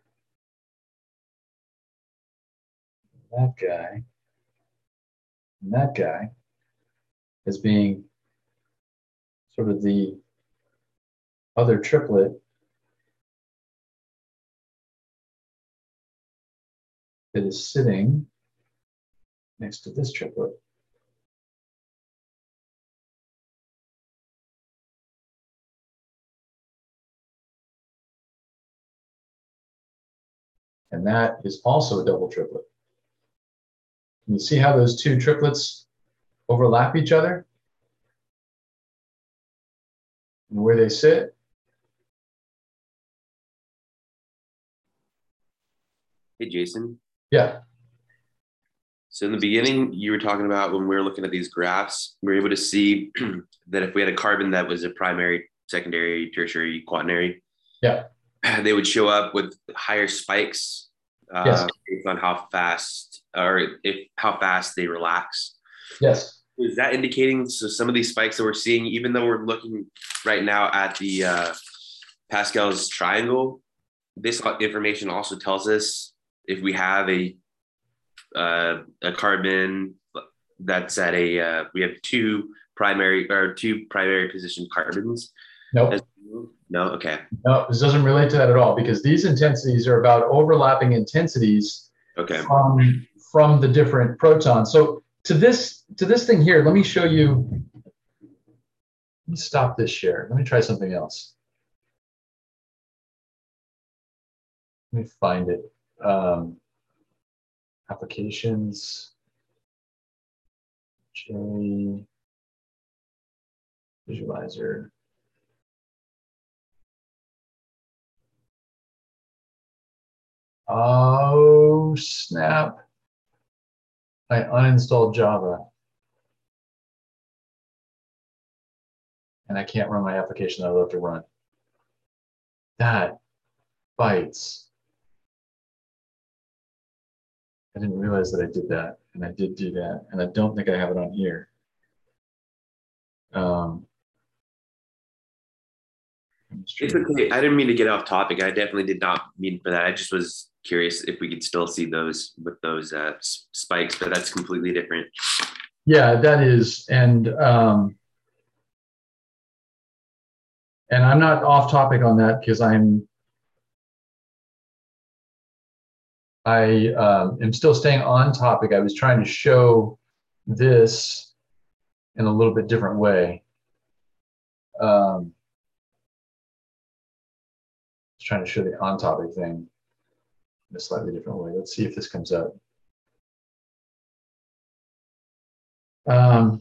S3: that guy, and that guy as being sort of the other triplet that is sitting next to this triplet. And that is also a double triplet. Can you see how those two triplets overlap each other? And where they sit?
S5: Hey, Jason.
S3: Yeah.
S5: So in the beginning, you were talking about when we were looking at these graphs, we were able to see that if we had a carbon that was a primary, secondary, tertiary, quaternary,
S3: yeah,
S5: they would show up with higher spikes uh,
S3: yes.
S5: based on how fast or if how fast they relax.
S3: Yes.
S5: Is that indicating so some of these spikes that we're seeing, even though we're looking right now at the uh, Pascal's triangle, this information also tells us if we have a uh, a carbon that's at a uh, we have two primary or two primary position carbons.
S3: Nope.
S5: No, okay.
S3: No, this doesn't relate to that at all because these intensities are about overlapping intensities
S5: okay.
S3: from, from the different protons. So to this to this thing here, let me show you. Let me stop this share. Let me try something else. Let me find it. Um, applications. J visualizer. Oh, snap. I uninstalled Java. And I can't run my application that I love to run. That
S1: bytes. I didn't realize that I did that, and I did do that, and I don't think I have it on here. Um,
S5: It's okay. I didn't mean to get off topic. I definitely did not mean for that. I just was curious if we could still see those with those uh, spikes, but that's completely different.
S1: Yeah, that is, and um, and I'm not off topic on that because I'm I uh, am still staying on topic. I was trying to show this in a little bit different way. Um, I was trying to show the on topic thing in a slightly different way. Let's see if this comes up. Um,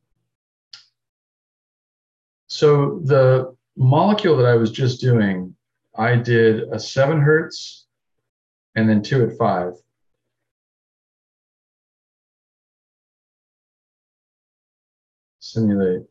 S1: so the molecule that I was just doing, I did a seven hertz and then two at five. Simulate.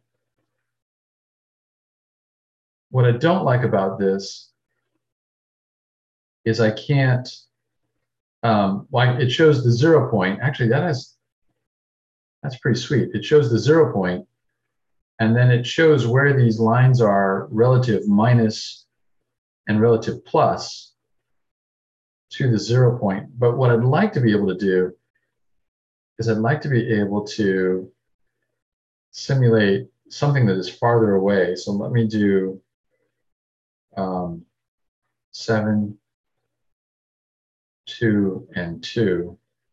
S1: What I don't like about this is I can't, um, like it shows the zero point. Actually, that is, that's pretty sweet. It shows the zero point, and then it shows where these lines are relative minus and relative plus to the zero point. But what I'd like to be able to do is I'd like to be able to simulate something that is farther away. So let me do um, seven, two, and two.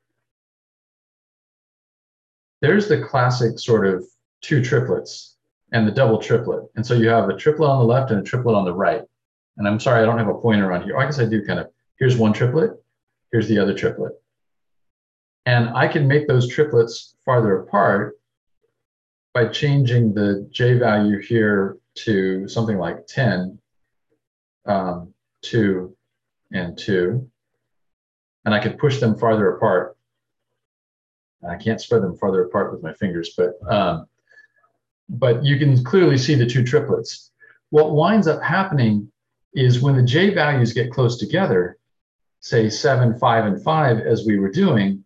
S1: There's the classic sort of two triplets and the double triplet. And so you have a triplet on the left and a triplet on the right. And I'm sorry, I don't have a pointer on here. I guess I do kind of. Here's one triplet, here's the other triplet. And I can make those triplets farther apart by changing the J value here to something like ten, um, two, and two. And I could push them farther apart. I can't spread them farther apart with my fingers, but um, but you can clearly see the two triplets. What winds up happening is when the J values get close together, say seven, five, and five, as we were doing,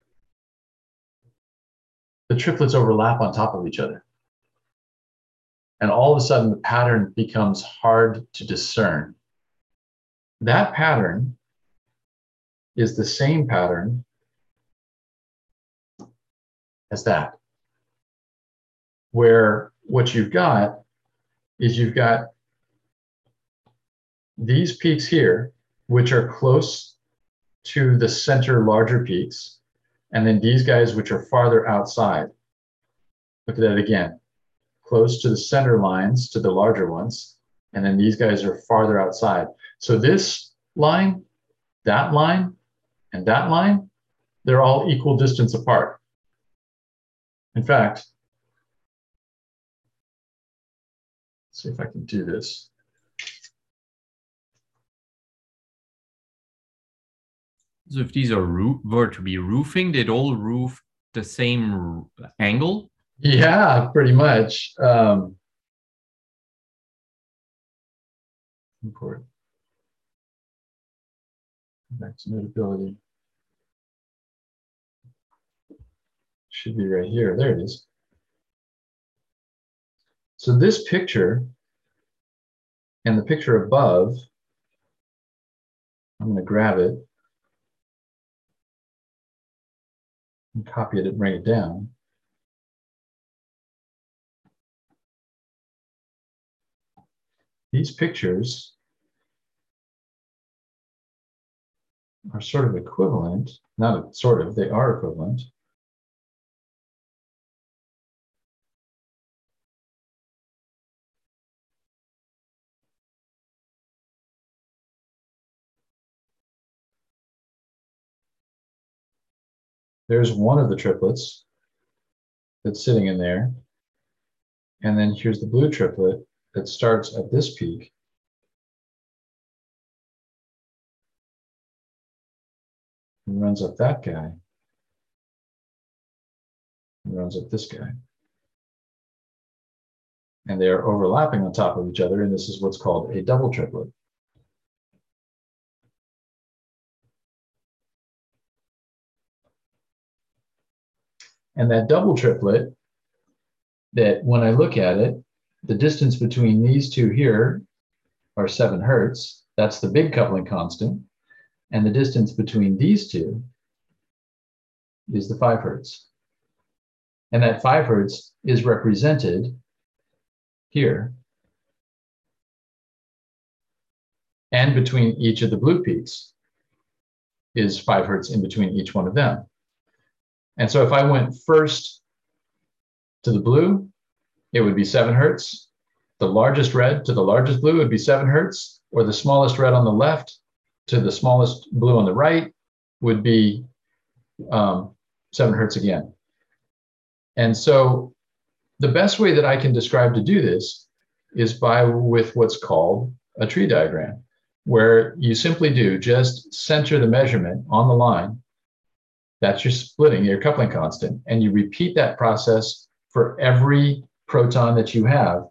S1: the triplets overlap on top of each other. And all of a sudden, the pattern becomes hard to discern. That pattern is the same pattern as that, where what you've got is you've got these peaks here, which are close to the center larger peaks, and then these guys which are farther outside. Look at that again, close to the center lines, to the larger ones, and then these guys are farther outside. So this line, that line, and that line, they're all equal distance apart. In fact, let's see if I can do this.
S2: So if these are roof, were to be roofing, they'd all roof the same angle?
S1: Yeah, pretty much. Um, import. Back to Notability. Should be right here. There it is. So this picture and the picture above, I'm going to grab it and copy it and bring it down. These pictures are sort of equivalent, not sort of, they are equivalent. There's one of the triplets that's sitting in there. And then here's the blue triplet that starts at this peak. And runs up that guy. And runs up this guy. And they are overlapping on top of each other, and this is what's called a double triplet.
S3: And that double triplet, that when I look at it, the distance between these two here are seven hertz. That's the big coupling constant. And the distance between these two is the five hertz. And that five hertz is represented here. And between each of the blue peaks is five hertz in between each one of them. And so if I went first to the blue, it would be seven hertz. The largest red to the largest blue would be seven hertz, or the smallest red on the left to the smallest blue on the right would be um, seven hertz again. And so the best way that I can describe to do this is by with what's called a tree diagram, where you simply do just center the measurement on the line. That's your splitting, your coupling constant, and you repeat that process for every proton that you have,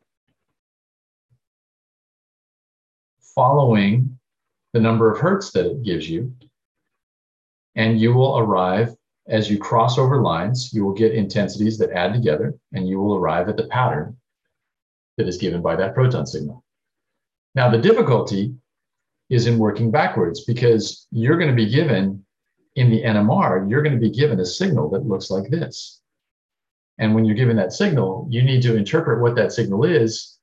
S3: following the number of hertz that it gives you. And you will arrive, as you cross over lines, you will get intensities that add together, and you will arrive at the pattern that is given by that proton signal. Now, the difficulty is in working backwards, because you're going to be given, in the N M R, you're going to be given a signal that looks like this. And when you're given that signal, you need to interpret what that signal is,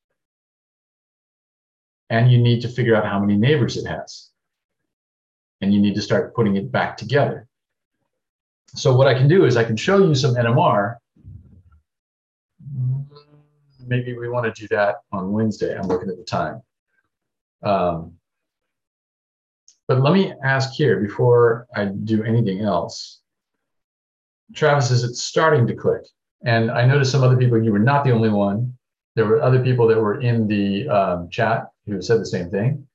S3: and you need to figure out how many neighbors it has. And you need to start putting it back together. So what I can do is I can show you some N M R. Maybe we want to do that on Wednesday. I'm looking at the time. Um, but let me ask here before I do anything else. Travis, is it starting to click? And I noticed some other people, you were not the only one. There were other people that were in the um, chat who said the same thing.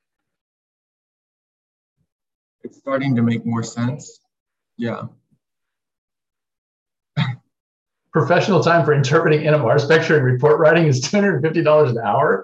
S4: It's starting to make more sense. Yeah.
S3: Professional time for interpreting N M R spectra and report writing is two hundred fifty dollars an hour.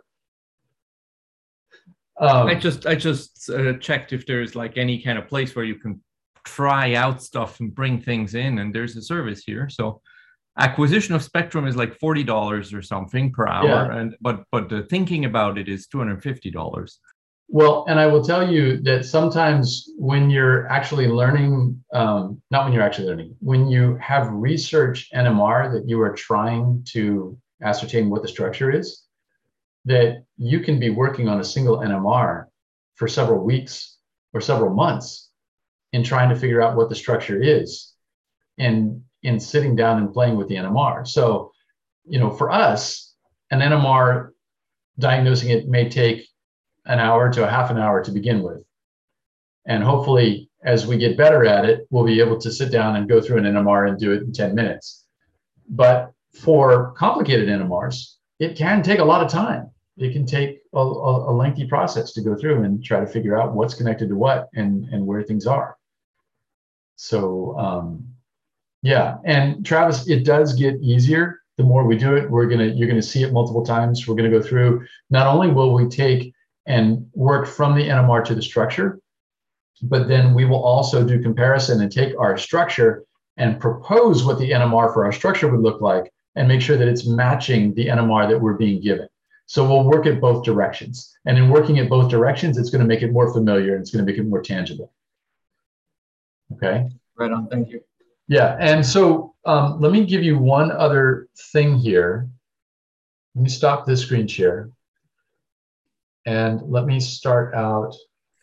S3: Um,
S2: I just I just uh, checked if there's like any kind of place where you can try out stuff and bring things in, and there's a service here. So acquisition of spectrum is like forty dollars or something per hour,
S3: Yeah.
S2: and but but the thinking about it is two hundred fifty dollars.
S3: Well, and I will tell you that sometimes when you're actually learning, um, not when you're actually learning, when you have research N M R that you are trying to ascertain what the structure is, that you can be working on a single N M R for several weeks or several months in trying to figure out what the structure is, and in sitting down and playing with the N M R. So, you know, for us, an N M R diagnosing it may take an hour to a half an hour to begin with. And hopefully, as we get better at it, we'll be able to sit down and go through an N M R and do it in ten minutes. But for complicated N M Rs, it can take a lot of time. It can take a, a, a lengthy process to go through and try to figure out what's connected to what and, and where things are. So, um, yeah, and Travis, it does get easier. The more we do it, we're gonna, you're gonna see it multiple times. We're gonna go through, not only will we take and work from the N M R to the structure, but then we will also do comparison and take our structure and propose what the N M R for our structure would look like and make sure that it's matching the N M R that we're being given. So we'll work at both directions. And in working at both directions, it's going to make it more familiar and it's going to make it more tangible. Okay?
S4: Right on, thank you.
S3: Yeah, and so um, let me give you one other thing here. Let me stop this screen share. And let me start out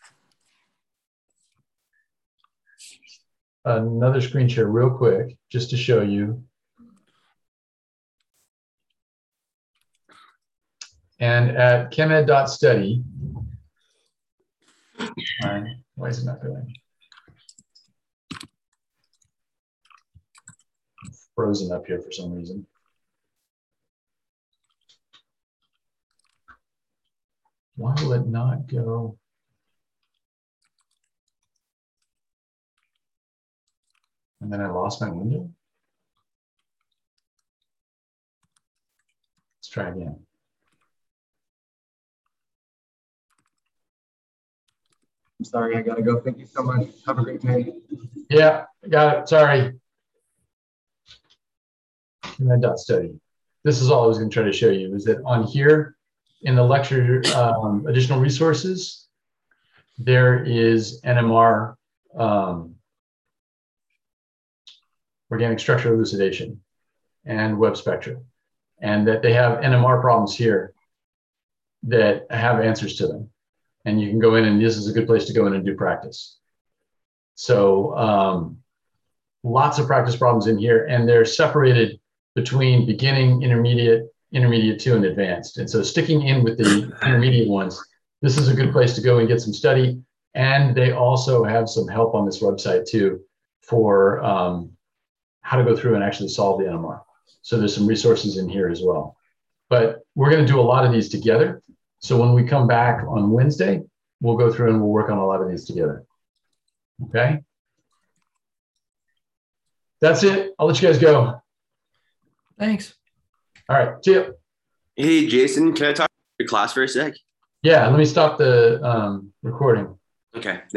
S3: another screen share real quick, just to show you. And at chemed dot study, why is it not going? It's frozen up here for some reason. Why will it not go? And then I lost my window. Let's try again.
S4: I'm sorry, I gotta go. Thank you so much. Have a great day.
S3: Yeah, got it. Sorry. and then dot study. This is all I was going to try to show you, is that on here in the lecture um, additional resources, there is N M R, um, organic structure elucidation, and web spectra, and that they have N M R problems here that have answers to them. And you can go in, and this is a good place to go in and do practice. So um, lots of practice problems in here, and they're separated between beginning, intermediate, intermediate two, and advanced. And so sticking in with the intermediate ones, this is a good place to go and get some study. And they also have some help on this website too for um, how to go through and actually solve the N M R. So there's some resources in here as well. But we're going to do a lot of these together. So when we come back on Wednesday, we'll go through and we'll work on a lot of these together. Okay? That's it. I'll let you guys go.
S2: Thanks.
S3: All right. See you.
S5: Hey, Jason, can I talk to your class for a sec?
S3: Yeah, let me stop the um, recording.
S5: Okay.